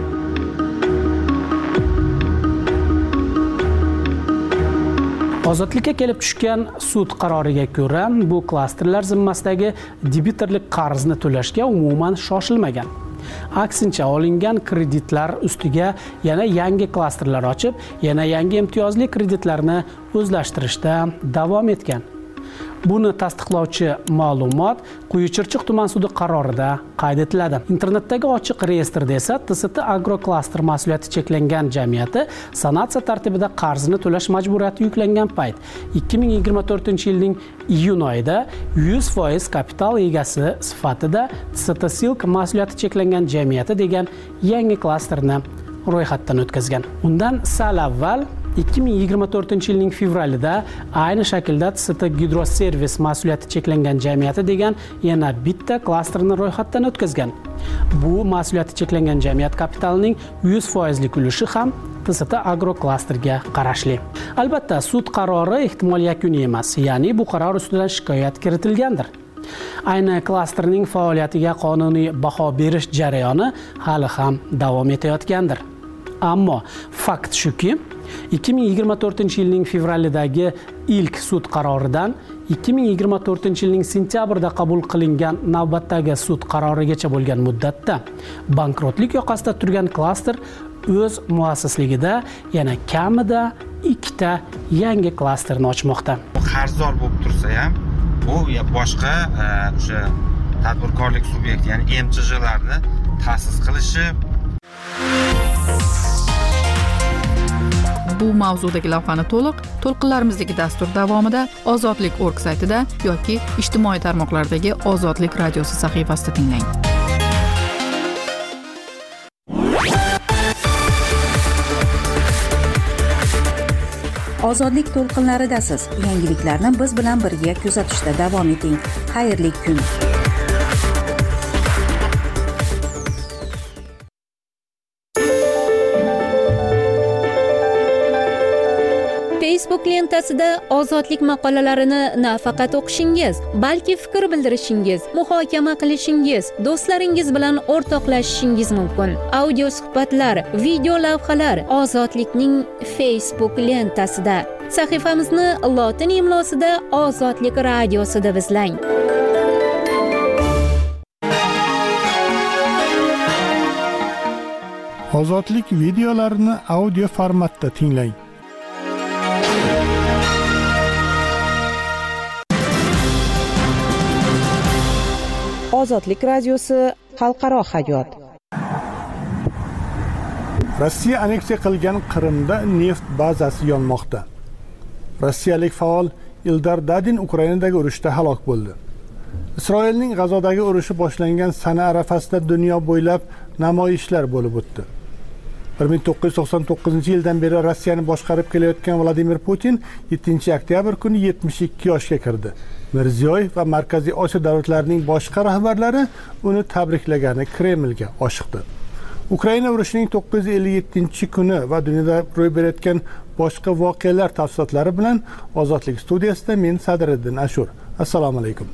Ozodlikka kelib tushgan sud qaroriga ko'ra, bu klasterlar zimmasidagi debitorlik qarzni to'lashga umuman shoshilmagan. Aksincha, olingan kreditlar ustiga yana yangi klasterlar ochib, yana yangi imtiyozli kreditlarni o'zlashtirishda davom etgan. Buni tasdiqlovchi ma'lumot Quyuchirchiq tuman sudi qarorida qayd etiladi. Internetdagi ochiq reyestrda esa T S T Agroklaster mas'uliyati cheklangan jamiyati sanatsiya tartibida qarzini to'lash majburiyati yuklangan payt ikki ming yigirma to'rtinchi yilning iyun oyida yuz foiz kapital egasi sifatida T S T Silk mas'uliyati cheklangan jamiyati degan yangi klasterni ro'yxatdan o'tkazgan. Undan sal avval ikki ming yigirma to'rtinchi yilning fevralida ayni shaklda T S T Gidroservis mas'uliyati cheklangan jamiyati degan yana bitta klasterni ro'yxatdan o'tkazgan. Bu mas'uliyati cheklangan jamiyat kapitalining yuz foizlik ulushi ham T S T Agroklasterga qarashli. Albatta, sud qarori ehtimol yakuniy emas, ya'ni bu qaror ustidan shikoyat kiritilgandir. Ayni klasterning faoliyatiga qonuniy baho berish jarayoni hali ham davom etayotgandir. Ammo fakt shuki, ikki ming yigirma to'rtinchi yilning fevralidagi ilk sud qaroridan ikki ming yigirma to'rtinchi yilning sentyabrida qabul qilingan navbatdagi sud qarorigacha bo'lgan muddatda bankrotlik yoqasida turgan klaster o'z muassisligida yana kamida ikkita yangi klasterni ochmoqda. qarzdor bo'lib tursa ham, bu boshqa o'sha tadbirkorlik subyekti, ya'ni M Ch Jlarni ta'sis qilishi. Bu mavzudagi lavhani to'liq to'lqinlarimizdagi dastur davomida ozodlik nokta org saytida yoki ijtimoiy tarmoqlardagi Ozodlik radiosi sahifasida tinglang. Ozodlik to'lqinlaridasiz. Yangiliklarni biz bilan birga kuzatishda davom eting. Xayrli kun. Facebook lentasida ozodlik maqolalarini nafaqat o'qishingiz, balki fikr bildirishingiz, muhokama qilishingiz, do'stlaringiz bilan o'rtoqlashishingiz mumkin. Audio suhbatlar, video lavhalar Ozodlikning Facebook lentasida. Sahifamizni lotin imlosida Ozodlik radiosida izlang. Ozodlik videolarini audio formatda tinglang. Ozodlik radiosi xalqaro hayot. Rossiya aneksiya qilgan Qrimda neft bazasi yonmoqda. Rossiyalik faol Ildar Dadin Ukrainadagi urushda halok bo'ldi. Isroilning G'azodagi urushi boshlangan sana arafasida dunyo bo'ylab namoyishlar bo'lib o'tdi. bir ming to'qqiz yuz to'qson to'qqizinchi yildan beri Rossiyani boshqarib kelayotgan Vladimir Putin yettinchi oktyabr kuni yetmish ikki yoshga kirdi. Mirziyoyev va Markaziy Osiyo davlatlarining boshqa rahbarlari uni tabriklagani Kremlga oshiqdi. Ukraina urushining to'qqiz yuz ellik yettinchi kuni va dunyoda ro'y berayotgan boshqa voqealar tafsilotlari bilan Ozodlik studiyasida men Sadriddin Ashur. Assalomu alaykum.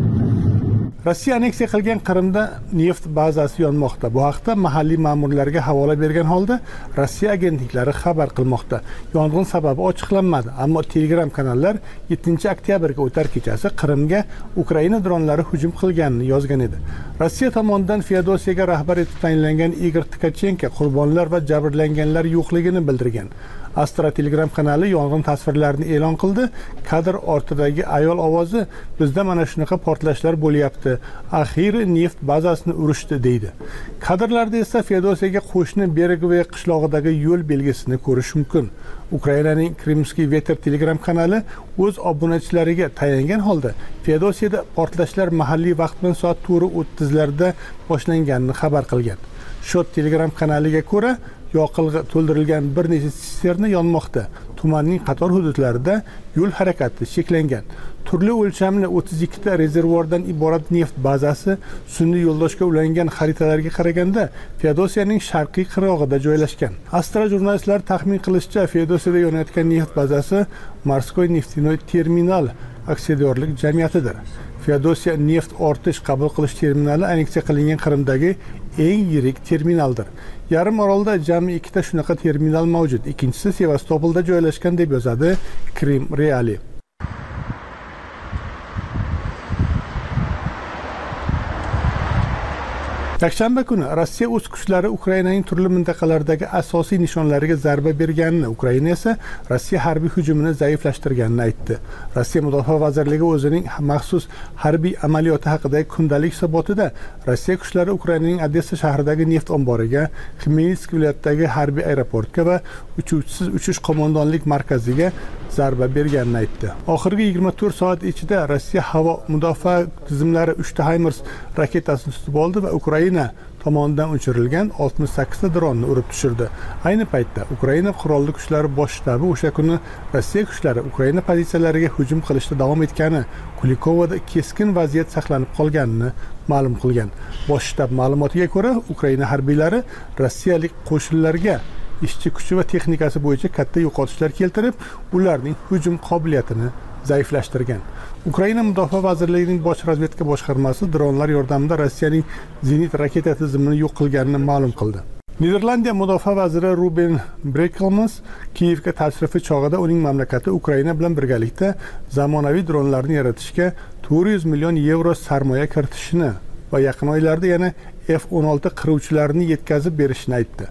Rossiya aneksiya qilgan Qrimda neft bazasi yonmoqda. Bu haqda mahalliy ma'murlarga havola bergan holda Rossiya agentliklari xabar qilmoqda. Yong'in sababi ochiqlanmadi, ammo Telegram kanallar yettinchi oktyabrga o'tar kechasi Qrimga Ukraina dronlari hujum qilganini yozgan edi. Rossiya tomonidan Feodosiyaga rahbar etib tayinlangan Igor Tkachenko qurbonlar va jabrlanganlar yo'qligini bildirgan. Astra Telegram kanali yong'in tasvirlarini e'lon qildi. Kadr ortidagi ayol ovozi bizda mana shunaqa portlashlar bo'lyapti. Axiri neft bazasini urishdi deydi. Kadrlarda esa Feodosiyaga qo'shni Beregovoye qishlog'idagi yo'l belgisini ko'rish mumkin. Ukrainaning Krimskiy Veter Telegram kanali o'z obunachilariga tayangan holda Feodosiyada portlashlar mahalliy vaqt bilan soat o'ttizlarda boshlanganini xabar qilgan. Shot Telegram kanaliga ko'ra yoqilg'i to'ldirilgan bir necha sisterna yonmoqda. Tumanning qator hududlarida yo'l harakati cheklangan. Turli o'lchamli o'ttiz ikkita rezervuardan iborat neft bazasi sun'iy yo'ldoshga ulangan xaritalarga qaraganda Feodosiyaning sharqiy qirg'og'ida joylashgan. Astra jurnalistlari taxmin qilishicha, Feodosiyada yonayotgan neft bazasi Morskoy neftinoy terminal aksiyadorlik jamiyatidir. Feodosiya neft ortish qabul qilish terminali aneksiya qilingan Qrimdagi eng yirik terminaldir. Yarim orolda jami ikkita shunaqa terminal mavjud. Ikkinchisi Sevastopolda joylashgan deb yozadi Krim Reali. Yakshanba kuni Rossiya o'z kuchlari Ukrainaning turli mintaqalaridagi asosiy nishonlariga zarba berganini, Ukraina esa Rossiya harbiy hujumini zaiflashtirganini aytdi. Rossiya Mudofaa vazirligi o'zining maxsus harbiy amaliyoti haqidagi kundalik hisobotida Rossiya kuchlari Ukrainaning Odessa shahridagi neft omboriga, Xmelnytsk viloyatidagi harbiy aeroportga va uchuvchisiz uchish qo'mondonlik markaziga zarba berganini aytdi. Oxirgi yigirma to'rt soat ichida Rossiya havo mudofaa tizimlari uchta HIMARS raketasini tutib oldi va Ukraina tomonidan uchirilgan oltmish sakkizta dronni urib tushirdi. Ayni paytda Ukraina qurolli kuchlari bosh shtabi o'sha kuni Rossiya kuchlari Ukraina pozitsiyalariga hujum qilishda davom etgani, Kulikovada keskin vaziyat saqlanib qolganini ma'lum qilgan. Bosh shtab ma'lumotiga ko'ra, Ukraina harbiylari rossiyalik qo'shinlarga ishchi kuchi va texnikasi bo'yicha katta yo'qotishlar keltirib, ularning hujum qobiliyatini zaiflashtirgan. Ukraina Mudofaa vazirligining bosh razvedka boshqarmasi dronlar yordamida Rossiyaning zenit raketa tizimini yo'q qilganini ma'lum qildi. Niderlandiya mudofaa vaziri Ruben Brekelmans Kiyevga tashrifi chog'ida uning mamlakati Ukraina bilan birgalikda zamonaviy dronlarni yaratishga to'rt yuz million yevro sarmoya kiritishini va yaqin oylarda yana F o'n olti qiruvchilarini yetkazib berishini aytdi.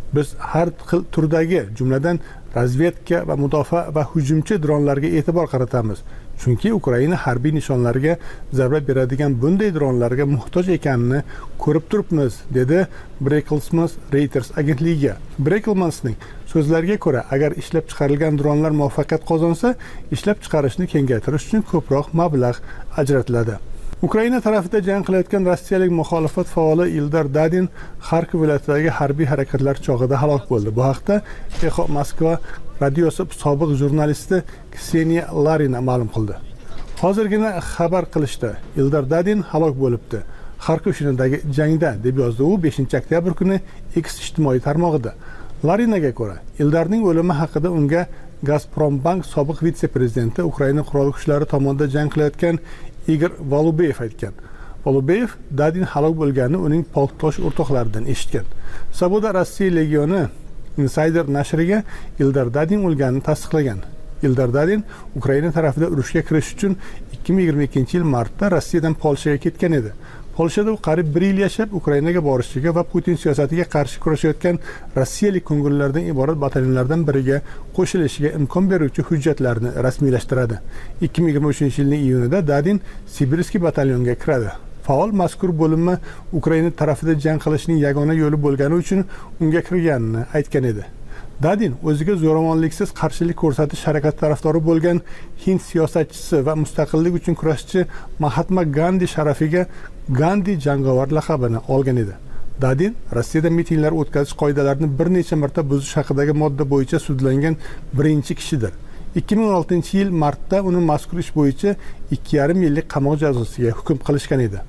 Biz har xil turdagi, jumladan razvedka va mudofaa va hujumchi dronlarga e'tibor qaratamiz. Chunki Ukraina harbiy nishonlariga zarba beradigan bunday dronlarga muhtoj ekanini ko'rib turibmiz, dedi Brekelmans Reuters agentligiga. Brekelmansning so'zlariga ko'ra, agar ishlab chiqarilgan dronlar muvaffaqiyat qozonsa, ishlab chiqarishni kengaytirish uchun ko'proq mablag' ajratiladi. Ukraina tarafida jang qilayotgan rossiyalik muxolifat faoli Ildar Dadin Xarkov viloyatidagi harbiy harakatlar chog'ida halok bo'ldi. Bu haqda Echo Moskva radiosi sobiq jurnalisti Kseniya Larina ma'lum qildi. Hozirgina xabar qilishdi, Ildar Dadin halok bo'libdi. Xarkov shahridagi jangda, deb yozdi u beshinchi oktyabr kuni X ijtimoiy tarmog'ida. Larinaga ko'ra, Ildarning o'limi haqida unga Gazprombank sobiq vitse-prezidenti Ukraina qurolli kuchlari tomonidan jang qilayotgan Igor Valubeyev aytgan. Valubeyev Dadin halok bo'lganini uning polkdosh o'rtoqlaridan eshitgan. Saboda Rossiya legioni Insider nashriga Ildar Dadin o'lganini tasdiqlagan. Ildar Dadin Ukraina tarafida urushga kirish uchun ikki ming yigirma ikkinchi yil martda Rossiyadan Polshaga ketgan edi. Polshada u qariyb bir yil yashab, Ukrainaga borishiga va Putin siyosatiga qarshi kurashayotgan rossiyalik ko'ngillardan iborat batalyonlardan biriga qo'shilishiga imkon beruvchi hujjatlarni rasmiylashtiradi. ikki ming yigirma uchinchi yilning iyunida Dadin Sibirskiy batalyonga kiradi. Faol mazkur bo'linma Ukraina tarafida jang qilishning yagona yo'li bo'lgani uchun unga kirganini aytgan edi. Dadin o'ziga zo'ravonliksiz qarshilik ko'rsatish harakati tarafdori bo'lgan Hind siyosatchisi va mustaqillik uchun kurashchi Mahatma Gandhi sharafiga Gandhi jangovar laqabini olgan edi. Dadin Rossiyada mitinglar o'tkazish qoidalarini bir necha marta buzish haqidagi modda bo'yicha sudlangan birinchi kishidir. ikki ming o'n oltinchi yil martda uni mazkur ish bo'yicha ikki yarim yillik qamoq jazosiga hukm qilishgan edi.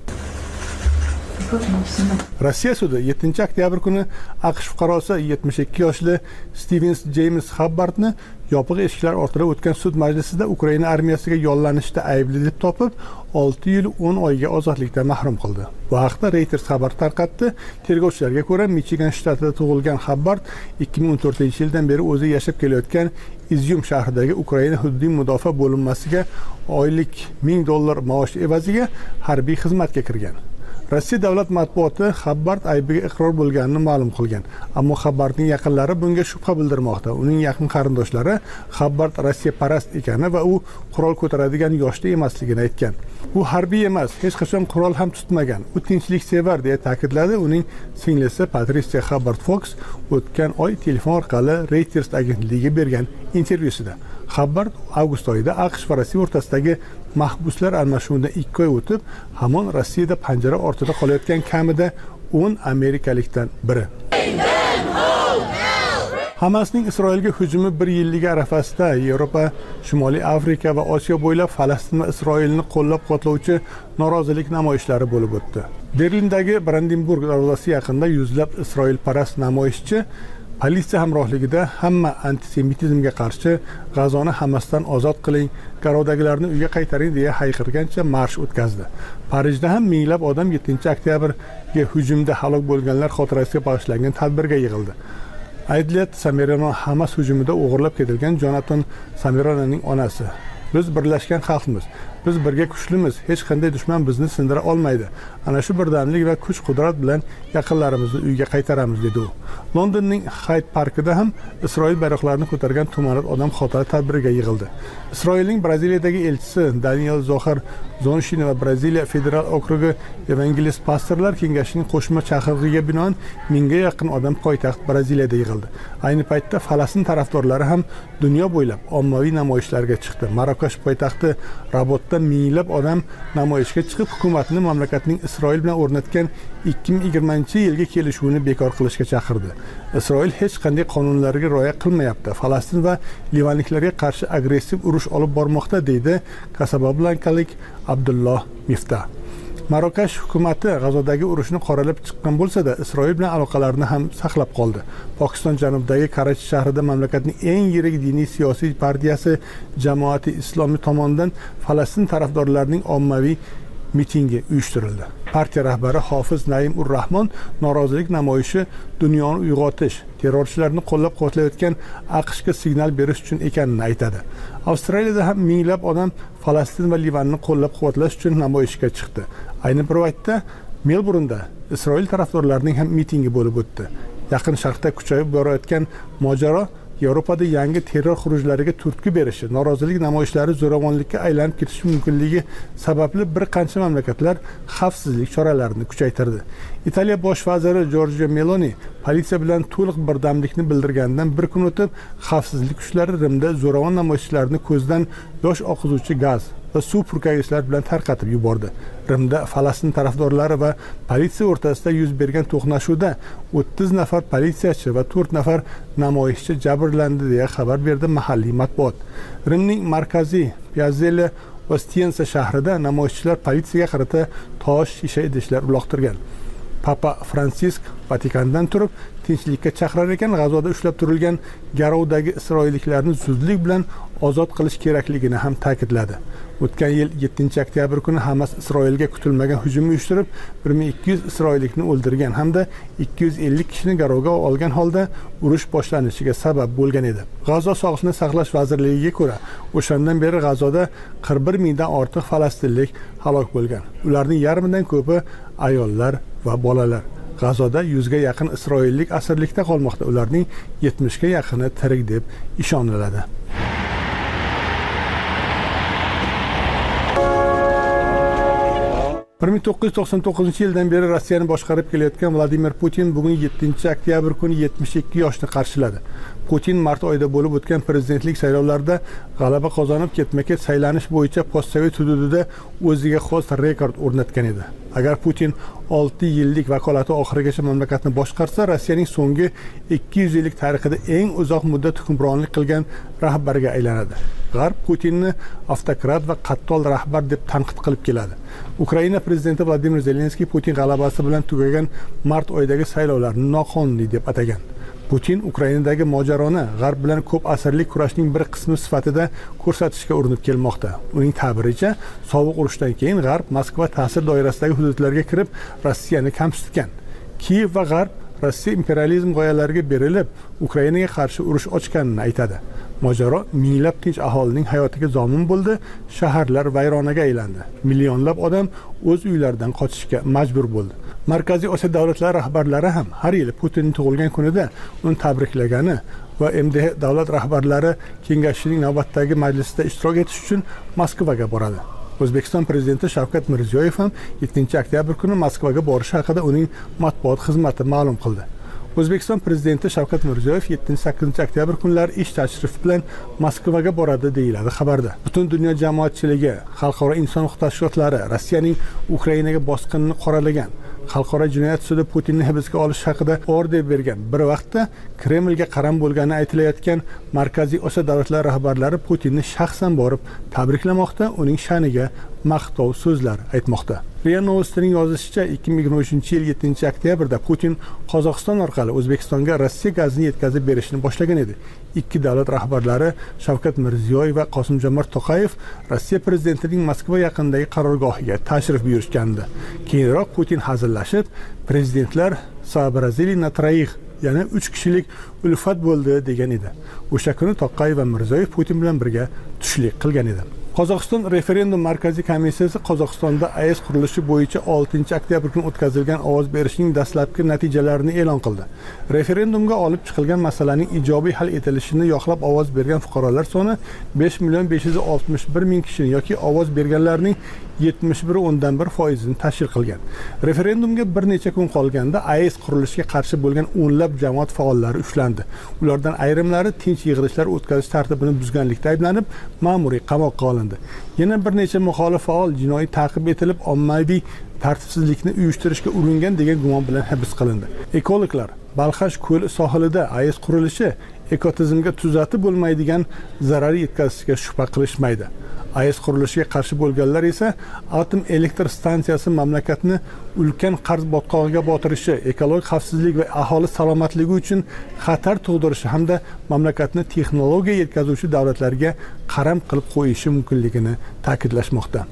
Rossiya sudi yettinchi oktyabr kuni AQSh fuqarosi yetmish ikki yoshli Stevens James Hubbardni yopiq eshiklar ortida o'tgan sud majlisida Ukraina armiyasiga yollanishda aybli deb topib, olti yil o'n oyga ozodlikdan mahrum qildi. Bu haqda Reuters xabar tarqatdi. Tergovchilarga ko'ra, Michigan shtatida tug'ilgan Hubbard ikki ming o'n to'rtinchi yildan beri o'zi yashab kelayotgan Izyum shahridagi Ukraina hududiy mudofaa bo'linmasiga oylik ming dollar maosh evaziga harbiy xizmatga kirgan. Rossiya davlat matbuoti Hubbard aybiga iqror bo'lganini ma'lum qilgan, ammo Hubbardning yaqinlari bunga shubha bildirmoqda. Uning yaqin qarindoshlari Hubbard Rossiya parast ekani va u qurol ko'taradigan yoshda emasligini aytgan. U harbiy emas, hech qachon qurol ham tutmagan. U tinchliksevar deya ta'kidladi uning singlisi Patricia Hubbard Fox o'tgan oy telefon orqali Reuters agentligiga bergan intervyusida. Hubbard avgust oyida AQSh va Rossiya o'rtasidagi mahbuslar almashuvidan ikki oy o'tib, hamon Rossiyada panjara ortida qolayotgan kamida o'n amerikalikdan biri. Hamasning Isroilga hujumi bir yilligi arafasida Yevropa, Shimoliy Afrika va Osiyo bo'ylab Falastin va Isroilni qo'llab-quvvatlovchi norozilik namoyishlari bo'lib o'tdi. Berlindagi Brandenburg darvozasi yaqinida yuzlab Isroilparast namoyishchi politsiya hamrohligida hamma antisemitizmga qarshi G'azoni Hamasdan ozod qiling, garovdagilarni uyga qaytaring deya hayqirgancha marsh o'tkazdi. Parijda ham minglab odam yettinchi oktyabrga hujumda halok bo'lganlar xotirasiga bag'ishlangan tadbirga yig'ildi. Aydlet Samirano Hamas hujumida o'g'irlab ketilgan Jonatan Samiranoning onasi. Biz birlashgan xalqmiz. Biz birga kuchlimiz. Hech qanday dushman bizni sindira olmaydi. Ana shu birdamlik va kuch-qudrat bilan yaqinlarimizni uyga qaytaramiz, dedi u. Londonning Hyde Parkida ham Isroil bayroqlarini ko'targan tumanat odam xotira tadbiriga yig'ildi. Isroilning Braziliyadagi elchisi Daniel Zohar Zonshin va Braziliya federal okrugi evangelist pastorlar kengashining qo'shma chaqirig'iga binoan mingga yaqin odam poytaxt Braziliyada yig'ildi. Ayni paytda Falastin tarafdorlari ham dunyo bo'ylab ommaviy namoyishlarga chiqdi. Marokash poytaxti Rabotda minglab odam namoyishga chiqib, hukumatni mamlakatning Isroil bilan o'rnatgan ikki ming yigirmanchi yilga kelishuvini bekor qilishga chaqirdi. Isroil hech qanday qonunlarga rioya qilmayapti. Falastin va livanliklarga qarshi agressiv urush olib bormoqda, deydi Kasablankalik Abdulloh Miftah. Marokash hukumati G'azodagi urushni qoralab chiqqan bo'lsa-da, Isroil bilan aloqalarni ham saqlab qoldi. Pokiston janubidagi Karachi shahrida mamlakatning eng yirik diniy siyosiy partiyasi Jamoati Islomiy tomonidan Falastin tarafdorlarining ommaviy mitingi uyushtirildi. Partiya rahbari Hofiz Naim Ur-Rahmon norozilik namoyishi dunyoni uyg'otish, terrorchilarni qo'llab-quvvatlayotgan AQShga signal berish uchun ekanini aytadi. Avstraliyada ham minglab odam Falastin va Livanni qo'llab-quvvatlash uchun namoyishga chiqdi. Ayni bir vaqtda Melburnda Isroil tarafdorlarining ham mitingi bo'lib o'tdi. Yaqin Sharqda kuchayib borayotgan mojaro Yevropada yangi terror xurujlariga turtki berishi, norozilik namoyishlari zo'ravonlikka aylanib ketishi mumkinligi sababli bir qancha mamlakatlar xavfsizlik choralarini kuchaytirdi. Italiya bosh vaziri Giorgia Meloni politsiya bilan to'liq birdamlikni bildirganidan bir kun o'tib, xavfsizlik kuchlari Rimda zo'ravon namoyishchilarni ko'zdan yosh oqizuvchi gaz va suv purkagichlar bilan tarqatib yubordi. Rimda Falastin tarafdorlari va politsiya o'rtasida yuz bergan to'qnashuvda o'ttiz nafar politsiyachi va to'rt nafar namoyishchi jabrlandi deya xabar berdi mahalliy matbuot. Rimning markaziy Piazzale Ostiense shahrida namoyishchilar politsiyaga qarata tosh, shisha idishlar uloqtirgan. Papa Fransisk Vatikandan turib tinchlikka chaqirar ekan, G'azoda ushlab turilgan garovdagi isroilliklarni zudlik bilan ozod qilish kerakligini ham ta'kidladi. O'tgan yil yettinchi oktyabr kuni Hamas Isroilga kutilmagan hujum uyushtirib, bir ming ikki yuz isroillikni o'ldirgan hamda ikki yuz ellik kishini garovga olgan holda urush boshlanishiga sabab bo'lgan edi. G'azo sog'liqni saqlash vazirligiga ko'ra, o'shandan beri G'azoda qirq bir mingdan ortiq falastinlik halok bo'lgan. Ularning yarmidan ko'pi ayollar va bolalar. G'azoda yuzga yaqin isroillik asirlikda qolmoqda. Ularning yetmishga yaqini tirik deb ishoniladi. bir ming to'qqiz yuz to'qson to'qqizinchi yildan beri Rossiyani boshqarib kelayotgan Vladimir Putin bugun yettinchi oktyabr kuni yetmish ikki yoshni qarshiladi. Putin mart oyida bo'lib o'tgan prezidentlik saylovlarida g'alaba qozonib, ketma-ket saylanish bo'yicha postsovet hududida o'ziga xos rekord o'rnatgan edi. Agar Putin olti yillik vakolati oxirigacha mamlakatni boshqarsa, Rossiyaning so'nggi ikki yuz yillik tarixida eng uzoq muddat hukmronlik qilgan rahbarga aylanadi. G'arb Putinni avtokrat va qattol rahbar deb tanqid qilib keladi. Ukraina prezidenti Vladimir Zelenskiy Putin g'alabasi bilan tugagan mart oyidagi saylovlarni noqonuniy deb atagan. Putin Ukrainadagi mojaroni G'arb bilan ko'p asrlik kurashning bir qismi sifatida ko'rsatishga urinib kelmoqda. Uning ta'biricha, sovuq urushdan keyin G'arb Moskva ta'sir doirasidagi hududlarga kirib, Rossiyani kamsitgan. Kiyev va G'arb Rossiya imperializm g'oyalariga berilib, Ukrainaga qarshi urush ochganini aytadi. Mojaro minglab tinch aholining hayotiga zomin bo'ldi, shaharlar vayronaga aylandi. Millionlab odam o'z uylaridan qochishga majbur bo'ldi. Markaziy Osiyo davlatlari rahbarlari ham har yili Putinning tug'ilgan kunida uni tabriklagani va M D H davlat rahbarlari kengashining navbatdagi majlisida ishtirok etish uchun Moskvaga boradi. O'zbekiston prezidenti Shavkat Mirziyoyev ham yettinchi oktyabr kuni Moskvaga borishi haqida uning matbuot xizmati ma'lum qildi. O'zbekiston prezidenti Shavkat Mirziyoyev yettinchi sakkizinchi oktyabr kunlari ish tashrifi bilan Moskvaga boradi deyiladi xabarda. Butun dunyo jamoatchiligi, xalqaro inson huquq tashkilotlari Rossiyaning Ukrainaga bosqinini qoralagan, xalqaro jinoyat sudi Putinni hibsga olish haqida order bergan. Bir vaqtda Kremlga qaram bo'lgani aytilayotgan Markaziy Osiyo davlatlari rahbarlari Putinni shaxsan borib tabriklamoqda, uning sha'niga maqtov so'zlar aytmoqda. Ria Novostining yozishicha, ikki ming yigirma uchinchi yil yettinchi oktyabrda Putin Qozog'iston orqali O'zbekistonga Rossiya gazini yetkazib berishni boshlagan edi. Ikki davlat rahbarlari Shavkat Mirziyoyev va Qosimjomart To'qayev Rossiya prezidentining Moskva yaqinidagi qarorgohiga tashrif buyurishgandi. Keyinroq Putin hazillashib, prezidentlar Sabrazili na troих, ya'ni uch kishilik ulfat bo'ldi degan edi. O'sha kuni To'qayev va Mirziyoyev Putin bilan birga tushlik qilgan edi. Qozog'iston referendum markaziy komissiyasi Qozog'istonda A E S qurilishi bo'yicha oltinchi oktyabr kuni o'tkazilgan ovoz berishning dastlabki natijalarini e'lon qildi. Referendumga olib chiqilgan masalaning ijobiy hal etilishini yoqlab ovoz bergan fuqarolar soni besh million besh yuz oltmish bir ming kishi yoki ovoz berganlarning yetmish bir o'ndan bir foizini tashkil qilgan. Referendumga bir necha kun qolganda A E S qurilishiga qarshi bo'lgan o'nlab jamoat faollari ushlandi. Ulardan ayrimlari tinch yig'ilishlar o'tkazish tartibini buzganlikda ayblanib, ma'muriy qamoqqa olindi. Yana bir necha muxolif faol jinoiy ta'qib etilib, ommaviy tartibsizlikni uyushtirishga uringan degan gumon bilan hibs qilindi. Ekologlar Balxash ko'li sohilida A E S qurilishi ekotizimga tuzatib bo'lmaydigan zarar yetkazishiga shubha qilishmaydi. A E S qurilishiga qarshi bo'lganlar esa atom elektr stansiyasi mamlakatni ulkan qarz botqog'iga botirishi, ekologik xavfsizlik va aholi salomatligi uchun xatar tug'dirishi hamda mamlakatni texnologiya yetkazuvchi davlatlarga qaram qilib qo'yishi mumkinligini ta'kidlashmoqda.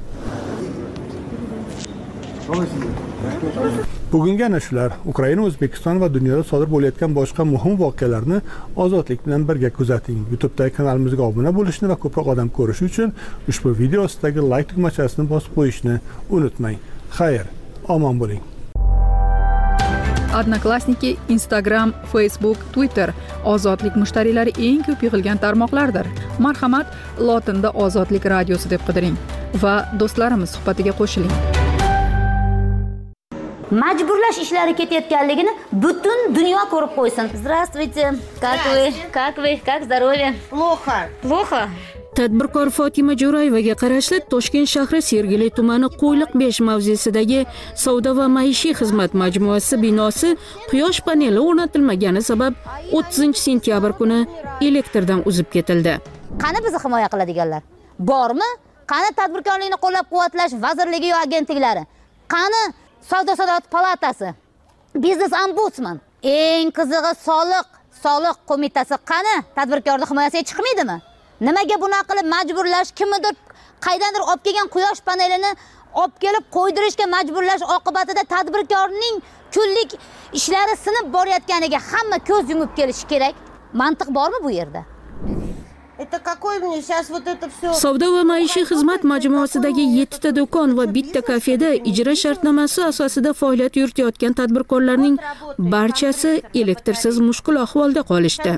Bugungi ana shular. Ukraina, O'zbekiston va dunyoda sodir bo'layotgan boshqa muhim voqealarni ozodlik bilan birga kuzating. YouTube'dagi kanalimizga obuna bo'lishni va ko'proq odam ko'rishi uchun ushbu video ostidagi like tugmachasini bosib qo'yishni unutmang. Xayr, omon bo'ling. Odnoklassniki, Instagram, Facebook, Twitter ozodlik mushtariylari eng ko'p yig'ilgan tarmoqlardir. Marhamat, lotinda Ozodlik radiosi deb qidiring va do'stlarimiz suhbatiga qo'shiling. Majburlash ishlari ketayotganligini butun dunyo ko'rib qo'ysin. Здравствуйте. Как вы? Как вы? Как здоровье? Плохо. Плохо. Tadbirkor Fotima Jo'rayevaga qarashli Toshkent shahri Sergeli tumani Qo'yliq besh mavzesidagi savdo va maishiy xizmat majmuasi binosi quyosh paneli o'rnatilmagani sabab o'ttizinchi sentyabr kuni elektrdan uzib ketildi. Qani bizni himoya qiladiganlar? Bormi? Qani tadbirkorlikni qo'llab-quvvatlash vazirligi yo agentliklari? Qani Savdo-sanoat palatasi? Biznes ombudsman? Eng qizig'i soliq, soliq qo'mitasi qani? Tadbirkorni himoyasiga chiqmaydimi? Nimaga bunaqa qilib majburlash, kimnidir qaydandir olib kelgan quyosh panelini olib kelib qo'ydirishga majburlash oqibatida tadbirkorning kunlik ishlari sinib borayotganiga hamma ko'z yumib kelishi kerak. Mantiq bormi bu yerda? Это какой мне сейчас вот это все? Savdo va maishiy xizmat majmuasidagi yetti ta do'kon va bitta kafeda ijro shartnomasi asosida faoliyat yuritayotgan tadbirkorlarning barchasi elektrsiz mushkul ahvolda qolishdi.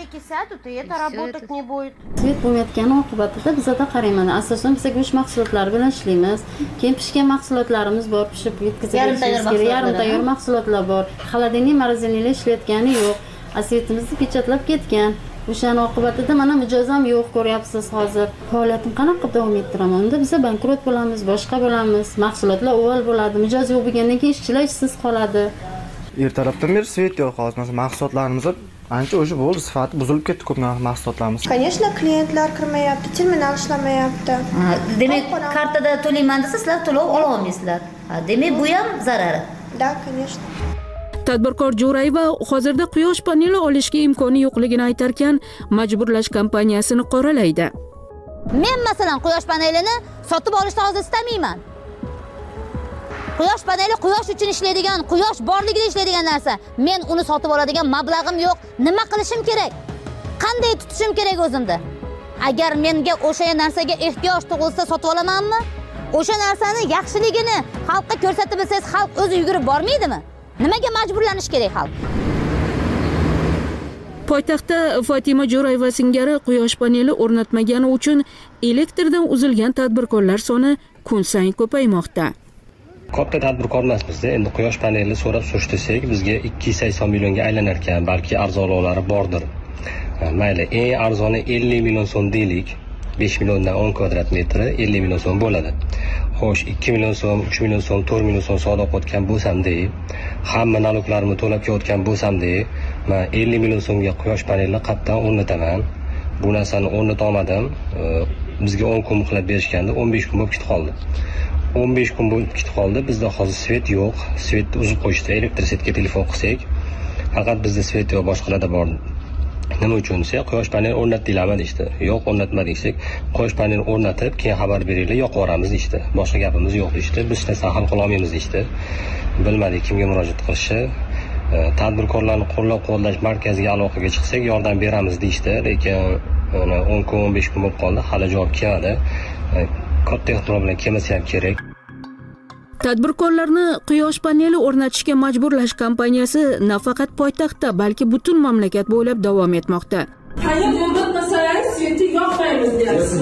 Svet bo'lmayotgani oqibatida bizda qarayman, asosan biz go'sht mahsulotlari bilan ishlaymiz. Keyin pishgan mahsulotlarimiz bor, pishib yetkazilgan yarim tayyor mahsulotlar bor. Xolodilniy, morozinliklar ishlayotgani yo'q. Asvetimizni pechatlab ketgan. O'shaning oqibatida mana mijozam yo'q, ko'ryapsiz hozir. Faoliyatim qanaqa qilib davom ettiraman? Unda biz bankrot bo'lamiz, boshqa bo'lamiz. Mahsulotlar o'val bo'ladi. Mijoz yo'q bo'lgandan keyin ishchilar ishsiz qoladi. Ertalabdan beri svet yo'q hozir. Masalan, mahsulotlarimiz ancha o'sha bo'ldi, sifati buzilib ketdi ko'p mahsulotlarimiz. Конечно, klientlar kirmayapti, terminal ishlamayapti. Demak, kartada to'layman desa, sizlar to'lov ola olmaysizlar. Demak, bu ham zarari. Да, конечно. Tadbirkor Jo'rayeva hozirda quyosh paneli olishga imkoni yo'qligini aytarkan, majburlash kompaniyasini qoralaydi. Men masalan quyosh panelini sotib olishni hozir istamayman. Quyosh paneli quyosh uchun ishlaydigan, quyosh borligida ishlaydigan narsa. Men uni sotib oladigan mablag'im yo'q. Nima qilishim kerak? Qanday tutishim kerak o'zimda? Agar menga o'sha narsaga ehtiyoj tug'ilsa sotib olamanmi? O'sha narsani yaxshiligini xalqqa ko'rsatib bilsangiz, xalq o'zi yugurib bormaydimi? Nimaga majburlanish kerak xalq? Poytaxtda Fotima Jo'rayeva singari quyosh paneli o'rnatmagani uchun elektrdan uzilgan tadbirkorlar soni kun sayin ko'paymoqda. Katta tadbirkor emasmiz-da. Endi quyosh panelini so'rab surishtirsak, bizga ikki yuz sakson millionga aylanar ekan, balki arzonlari bordir. Mayli, eng arzoni ellik million so'm deylik. besh milliondan o'n kvadrat metri ellik million so'm bo'ladi. Xo'sh, ikki million so'm, uch million so'm, to'rt million so'm savdo qilayotgan bo'lsam-da, hamma naloqlarimni to'lab kelayotgan bo'lsam-da, men ellik million so'mga quyosh panelini qayerdan o'rnataman? Bu narsani o'rnata olmadim. Bizga o'n kun muhlat berishganda o'n besh kun bo'lib ketib qoldi. o'n besh kun bo'lib ketib qoldi. Bizda hozir svet yo'q. Svetni uzib qo'yishdi. Elektrsetga telefon qilsak, faqat bizda svet yo'q, boshqalarda bor. Nima uchun desa, quyosh paneli o'rnatdinglarmi deydi. Yo'q, o'rnatmadik desak, quyosh paneli o'rnatib, keyin xabar beringlar, yoqib yuboramiz deydi. Boshqa gapimiz yo'q deydi. Biz hech narsa hal qila olmaymiz deydi. Bilmadik kimga murojaat qilishni. Tadbirkorlarni qo'llab-quvvatlash markaziga aloqaga chiqsak, yordam beramiz deydi, lekin o'n kun, o'n besh kun bo'lib qoldi, hali javob kelmadi. Katta ehtimol bilan kelmasa ham kerak. Tadbirkorlarni quyosh paneli o'rnatishga majburlash kampaniyasi nafaqat poytaxtda, balki butun mamlakat bo'ylab davom etmoqda. Hayır o'rnatmasangiz sveti yoqmaymiz deyapsiz.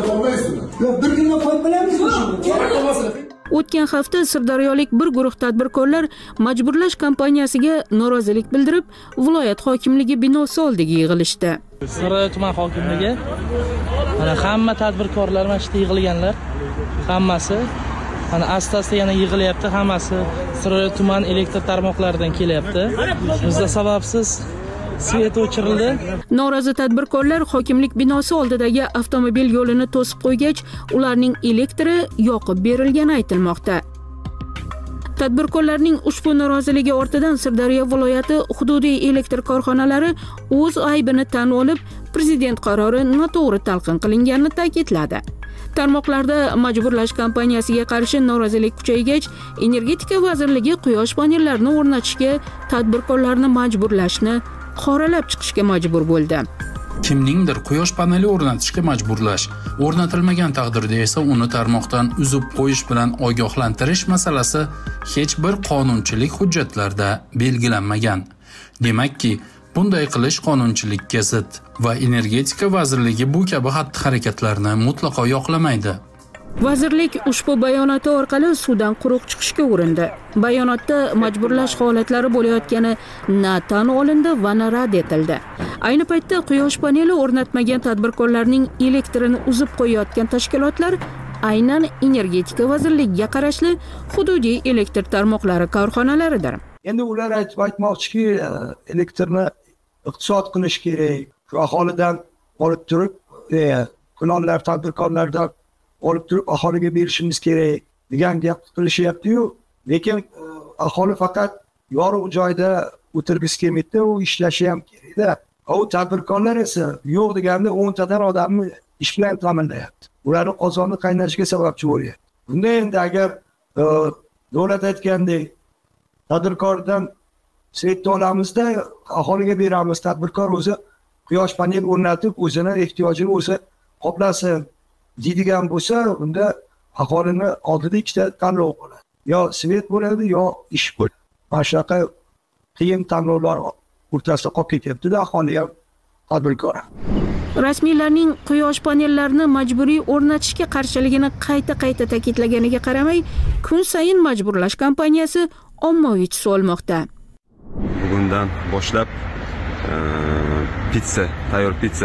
Bir kunga qo'yib bilamizmi shuni? O'tgan hafta sirdaryolik bir guruh tadbirkorlar majburlash kampaniyasiga norozilik bildirib, viloyat hokimligi binosi oldiga yig'ilishdi. Sirdaryo tuman hokimligi mana hamma tadbirkorlar mana shu yig'ilganlar, hammasi mana asta-asta yana yig'ilyapti, hammasi Sirdaryo tuman elektr tarmoqlaridan kelyapti. Bizda sababsiz svet o'chirildi. Norozi tadbirkorlar hokimlik binosi oldidagi avtomobil yo'lini to'sib qo'ygach, ularning elektri yoqib berilgani aytilmoqda. Tadbirkorlarning ushbu noroziligi ortidan Sirdaryo viloyati hududiy elektr korxonalari o'z aybini tan olib, prezident qarori noto'g'ri talqin qilinganini ta'kidladi. Tarmoqlarda majburlash kampaniyasiga qarshi norozilik kuchaygach, Energetika vazirligi quyosh panellarini o'rnatishga tadbirkorlarni majburlashni qoralab chiqishga majbur bo'ldi. kimningdir quyosh paneli o'rnatishga majburlash, o'rnatilmagan taqdirda esa uni tarmoqdan uzib qo'yish bilan ogohlantirish masalasi hech bir qonunchilik hujjatlarida belgilanmagan. Demakki, bunday qilish qonunchilikka zid va energetika vazirligi bu kabi xatti-harakatlarni mutlaqo yoqlamaydi. Vazirlik ushbu bayonoti orqali suvdan quruq chiqishga urindi. Bayonotda majburlash holatlari bo'layotgani na tan olindi va na rad etildi. Ayni paytda quyosh paneli o'rnatmagan tadbirkorlarning elektrini uzib qo'yayotgan tashkilotlar aynan energetika vazirligiga qarashli hududiy elektr tarmoqlari korxonalaridir. Endi ular aytmoqchiki, elektrni iqtisod qilish kerak. Shu aholidan olib turib, kulonlar, tadbirkorlardan olib turib aholiga berishimiz kerak degan gap qilishyapti-yu, lekin aholi faqat yorug' joyda o'tirgisi kelmaydi, u ishlashi ham kerak-da. U tadbirkorlar esa yo'q deganda o'ntadan odamni ish bilan ta'minlayapti. Ularning qozonni qaynashiga sababchi bo'lyapti. Bunda endi agar davlat aytgandek tadbirkordan svetni olamizda aholiga beramiz, tadbirkor o'zi quyosh panel o'rnatib o'zini ehtiyojini o'zi qoplasin deydigan bo'lsa, unda aholini oldida ikkita tanlov bo'ladi. Yo svet bo'ladi, yo ish bo'ladi. Mana shunaqa qiyin tanlovlar o'rtasida qolib ketyapti-da aholi ham, tadbirkor. Rasmiylarning quyosh panellarini majburiy o'rnatishga qarshiligini qayta-qayta ta'kidlaganiga qaramay, kun sayin majburlash kampaniyasi ommaviy tus olmoqda. Bugundan boshlab pitsa, tayyor pitsa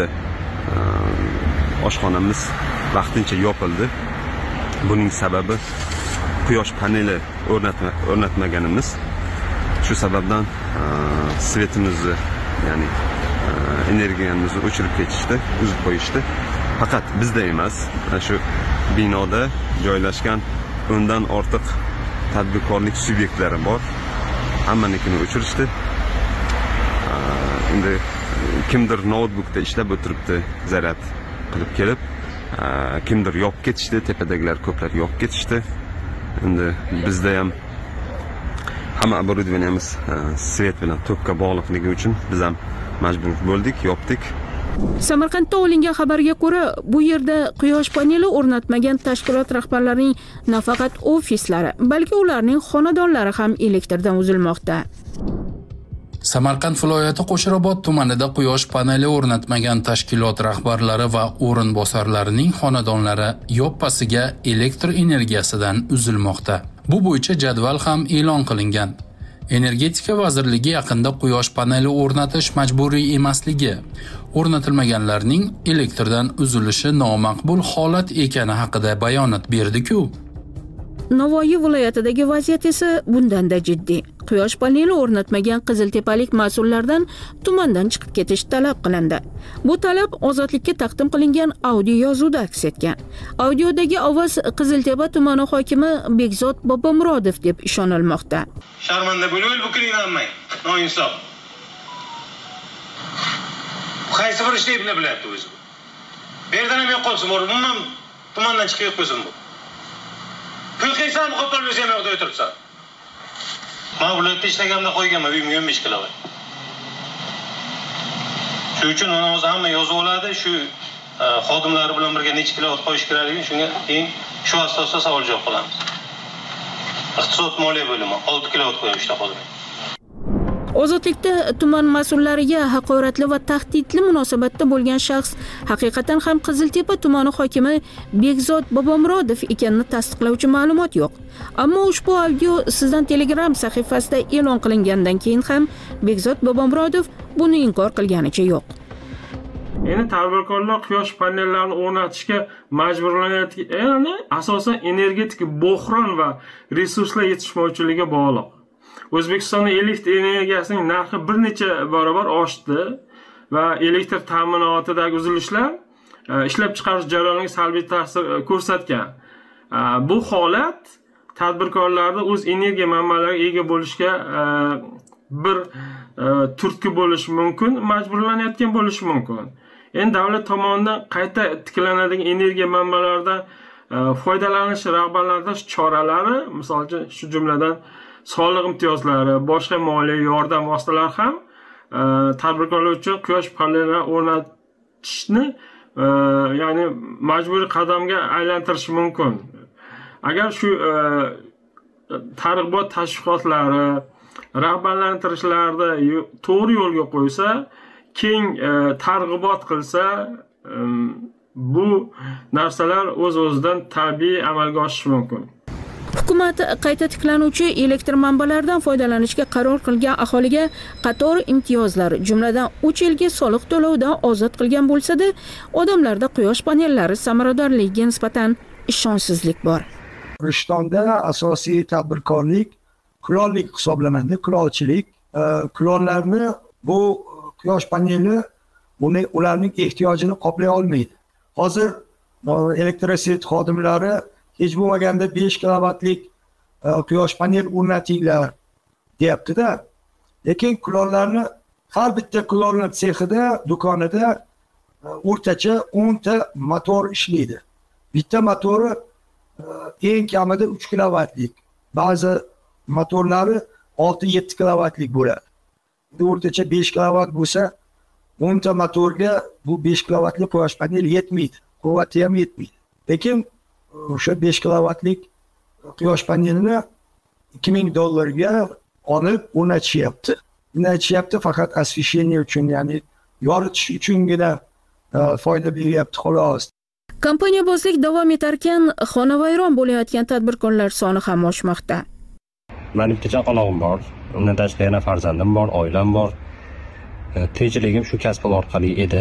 oshxonamiz vaqtincha yopildi. Buning sababi quyosh paneli o'rnatma, o'rnatmaganimiz. Shu sababdan svetimizni, ya'ni energiyamizni o'chirib ketishdi, uzib qo'yishdi. Faqat bizda emas, shu binoda joylashgan o'ndan ortiq tadbirkorlik subyektlari bor. Hammanikini o'chirishdi. Endi kimdir notebookda ishlab o'tiribdi, zaryad qilib kelib, kimdir yopib ketishdi, tepadagilar ko'plar yopib ketishdi. Endi bizda ham hamma оборудованиemiz svet bilan tokka bog'liqligi uchun biz ham majbur bo'ldik, yopdik. Samarqandda olingan xabarga ko'ra, bu yerda quyosh paneli o'rnatmagan tashkilot rahbarlarining nafaqat ofislari, balki ularning xonadonlari ham elektrdan uzilmoqda. Samarqand viloyati Qo'shrabot tumanida quyosh paneli o'rnatmagan tashkilot rahbarlari va o'rinbosarlarining xonadonlari yoppasiga elektr energiyasidan uzilmoqda. Bu bo'yicha jadval ham e'lon qilingan. Energetika vazirligi yaqinda quyosh paneli o'rnatish majburiy emasligi, o'rnatilmaganlarning elektrdan uzilishi nomaqbul holat ekani haqida bayonot berdi-ku. Navoiy viloyatidagi vaziyat esa bundan-da jiddiy. Quyosh paneli o'rnatmagan qiziltepalik mas'ullardan tumandan chiqib ketish talab qilindi. Bu talab Ozodlikka taqdim qilingan audio yozuvda aks etgan. Audiodagi ovoz Qiziltepa tumani hokimi Bekzod Bobomurodov deb ishonilmoqda. Sharmanda bo'lib bu kirinamay, noinsof. Qaysi bir ishni bilib bilyapti o'zi. Bu yerdan ham yo'qolsin, umuman tumandan chiqib qo'ysin bu. Pulqiysan qo'pol o'zi ham yo'qda o'tiribsan. Men viloyatda ishlaganimda qo'yganman, uyimga o'n besh kilovatт. Shu uchun uni o'zi hamma yozib oladi, shu xodimlari bilan birga necha kilovatt qo'yish kerakligini shunga keyin shu asosda savol javob qilamiz. Iqtisod moliya bo'limi olti kilovatt qo'yishda xodim. Ozodlikda tuman mas'ullariga haqoratli va tahdidli munosabatda bo'lgan shaxs haqiqatan ham Qiziltepa tumani hokimi Bekzod Bobomurodov ekanini tasdiqlovchi ma'lumot yo'q. Ammo ushbu audio sizdan Telegram sahifasida e'lon qilingandan keyin ham Bekzod Bobomurodov buni inkor qilganicha yo'q. Endi tadbirkorlar quyosh panellarini o'rnatishga majburlanayotgan, ya'ni asosan energetik bo'hron va resurslar yetishmovchiligiga bog'liq. O'zbekistonda elektr energiyasining narxi bir necha barobar oshdi va elektr ta'minotidagi uzilishlar ishlab chiqarish jarayoniga salbiy ta'sir ko'rsatgan. Bu holat tadbirkorlarni o'z energiya manbalariga ega bo'lishga bir turtki bo'lishi mumkin, majburlanayotgan bo'lishi mumkin. Endi davlat tomonidan qayta tiklanadigan energiya manbalaridan foydalanish rag'batlantirish choralari, misol uchun shu jumladan soliq imtiyozlari, boshqa moliya yordam vositalari ham tadbirkorlar uchun quyosh panellari ishni ya'ni majburiy qadamga aylantirishi mumkin. Agar shu targ'ibot tashviqotlari, rag'batlantirishlarda to'g'ri yo'lga qo'ysa, keng targ'ibot qilsa, bu narsalar o'z-o'zidan tabiiy amalga oshishi mumkin. Hukumat qayta tiklanuvchi elektr manbalaridan foydalanishga qaror qilgan aholiga qator imtiyozlar, jumladan uch yilga soliq to'lovidan ozod qilgan bo'lsa-da, odamlarda quyosh panellari samaradorligiga nisbatan ishonchsizlik bor. Rishtonda asosiy tadbirkorlik kulollik hisoblanadi, kulolchilik. Kulollarni bu quyosh paneli uni ularning ehtiyojini qoplay olmaydi. Hozir elektrosvet xodimlari hech bo'lmaganda besh kilovatlik quyosh panel o'rnatinglar deyapti-da. Lekin kulollarni har bitta kulollar sexida, do'konida o'rtacha o'n ta motor ishlaydi. Bitta motori eng kamida uch kilovatlik. Ba'zi motorlari olti yetti kilovatlik bo'ladi. O'rtacha besh kilovat bo'lsa, o'n ta motorga bu besh kilovatli quyosh paneli yetmaydi. Quvvati ham yetmaydi. Lekin o'sha besh kilovatlik quyosh panelini ikki ming dollarga olib o'rnatishyapti. O'rnatishyapti faqat освещение uchun, ya'ni yoritish uchungina foyda beryapti xolos. Kompaniya bozlik davom etarkan, xonavayron bo'layotgan tadbirkorlar soni ham oshmoqda. Mening bitta chaqalog'im bor, undan tashqari yana farzandim bor, oilam bor. Tirikchiligim shu kasb orqali edi.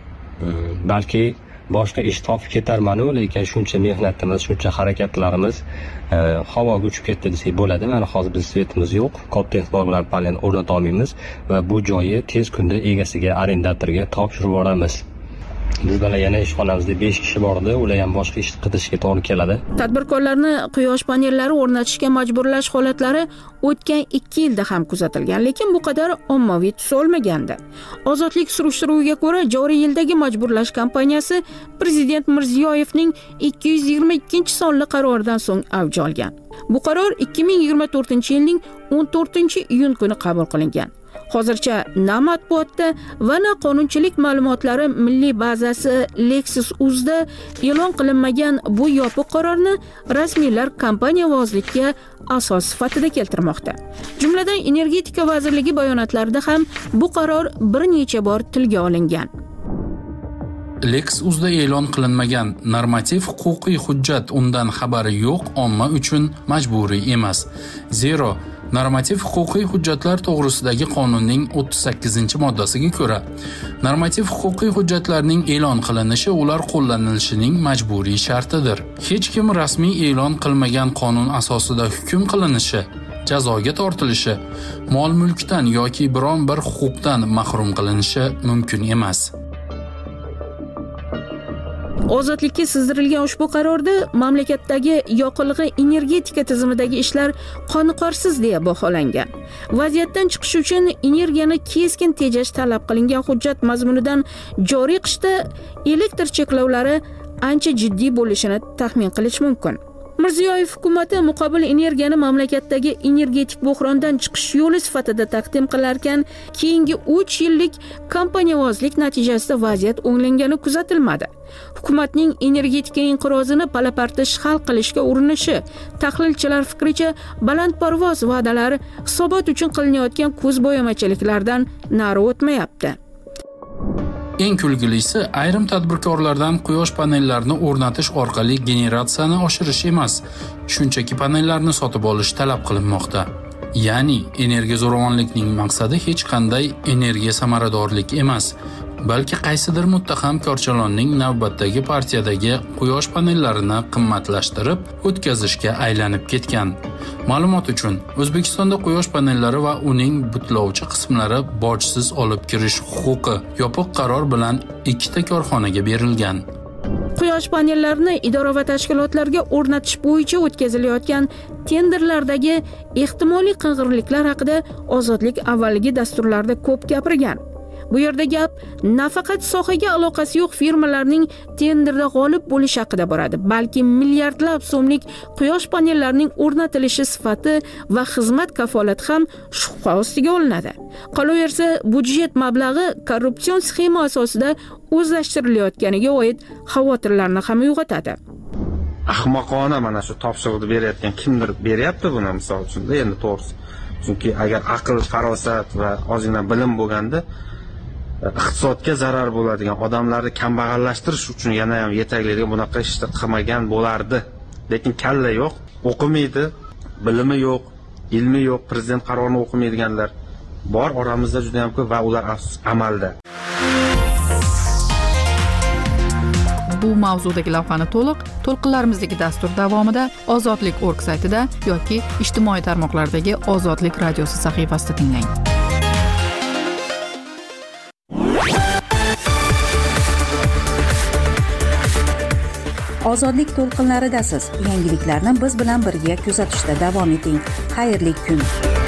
Balki boshqa ish topib ketarman-u, lekin shuncha mehnatimiz, shuncha harakatlarimiz havoga uchib ketdi desak bo'ladi. Mana hozir biz svetimiz yo'q, katta ehtimol bilan panel o'rnata olmaymiz va bu joyi tez kunda egasiga, arendatorga topshirib yuboramiz. Biz bilan yana ishxonamizda besh kishi bor edi, ular ham boshqa ish qidishga to'g'ri keladi. Tadbirkorlarni quyosh panellari o'rnatishga majburlash holatlari o'tgan ikki yilda ham kuzatilgan, lekin bu qadar ommaviy tus olmagandi. Ozodlik surishtiruviga ko'ra, joriy yildagi majburlash kampaniyasi Prezident Mirziyoyevning ikki yuz yigirma ikkinchi sonli qaroridan so'ng avj olgan. Bu qaror ikki ming yigirma to'rtinchi yilning o'n to'rtinchi iyun kuni qabul qilingan. Hozircha na matbuotda va na qonunchilik ma'lumotlari milliy bazasi Lexus.uz'da e'lon qilinmagan bu yopiq qarorni rasmiylar kompaniya vozlikka asos sifatida keltirmoqda. Jumladan Energetika vazirligi bayonotlarida ham bu qaror bir necha bor tilga olingan. Lexus.uz'da e'lon qilinmagan normativ huquqiy hujjat undan xabari yo'q omma uchun majburiy emas. Zero normativ huquqiy hujjatlar to'g'risidagi qonunning o'ttiz sakkizinchi moddasiga ko'ra, normativ huquqiy hujjatlarning e'lon qilinishi ular qo'llanilishining majburiy shartidir. Hech kim rasmiy e'lon qilmagan qonun asosida hukm qilinishi, jazoga tortilishi, mol-mulkdan yoki biron bir huquqdan mahrum qilinishi mumkin emas. Ozodlikka sizdirilgan ushbu qarorda mamlakatdagi yoqilg'i energetika tizimidagi ishlar qoniqarsiz deya baholangan. Vaziyatdan chiqish uchun energiyani keskin tejash talab qilingan hujjat mazmunidan joriy qishda elektr cheklovlari ancha jiddiy bo'lishini taxmin qilish mumkin. Mirziyoyev hukumati muqobil energiyani mamlakatdagi energetik bo'hrondan chiqish yo'li sifatida taqdim qilarkan, keyingi uch yillik kompaniyavozlik natijasida vaziyat o'nglangani kuzatilmadi. Hukumatning energetika inqirozini palapartish hal qilishga urinishi, tahlilchilar fikricha, balandparvoz va'dalar hisobot uchun qilinayotgan ko'zbo'yamachiliklardan nari o'tmayapti. Eng kulgilisi, ayrim tadbirkorlardan quyosh panellarini o'rnatish orqali generatsiyani oshirish emas, shunchaki panellarni sotib olish talab qilinmoqda. Ya'ni, energiya zo'ravonlikning maqsadi hech qanday energiya samaradorlik emas, balki qaysidir muttaham korchalonning navbatdagi partiyadagi quyosh panellarini qimmatlashtirib o'tkazishga aylanib ketgan. Ma'lumot uchun, O'zbekistonda quyosh panellari va uning butlovchi qismlari bojsiz olib kirish huquqi yopiq qaror bilan ikkita korxonaga berilgan. Quyosh panellarini idora va tashkilotlarga o'rnatish bo'yicha o'tkazilayotgan tenderlardagi ehtimoliy qing'irliklar haqida Ozodlik avvalgi dasturlarda ko'p gapirgan. Bu yerda gap nafaqat sohaga aloqasi yo'q firmalarning tenderda g'olib bo'lishi haqida boradi, balki milliardlab so'mlik quyosh panellarining o'rnatilishi sifati va xizmat kafolati ham shubha ostiga olinadi. Qolaversa, budjet mablag'i korrupsion sxema asosida o'zlashtirilayotganiga oid xavotirlarni ham uyg'otadi. Ahmoqona mana shu topshiriqni berayotgan kimdir beryapti buni, misol uchun endi to'g'risi. Chunki agar aql, farosat va ozgina bilim bo'lganda iqtisodga zarar bo'ladigan odamlarni kambag'allashtirish uchun yana ham yetaklaydigan bunaqa ishni qilmagan bo'lardi. Lekin kalla yo'q, o'qimaydi, bilimi yo'q, ilmi yo'q, prezident qarorini o'qimaydiganlar bor oramizda juda ham ko'p va ular amalda. Bu mavzudagi lavhani to'liq to'lqinlarimizdagi dastur davomida ozodlik org saytida yoki ijtimoiy tarmoqlardagi Ozodlik radiosi sahifasida tinglang. Ozodlik to'lqinlaridasiz. Yangiliklarni biz bilan birga kuzatishda davom eting. Xayrli kun.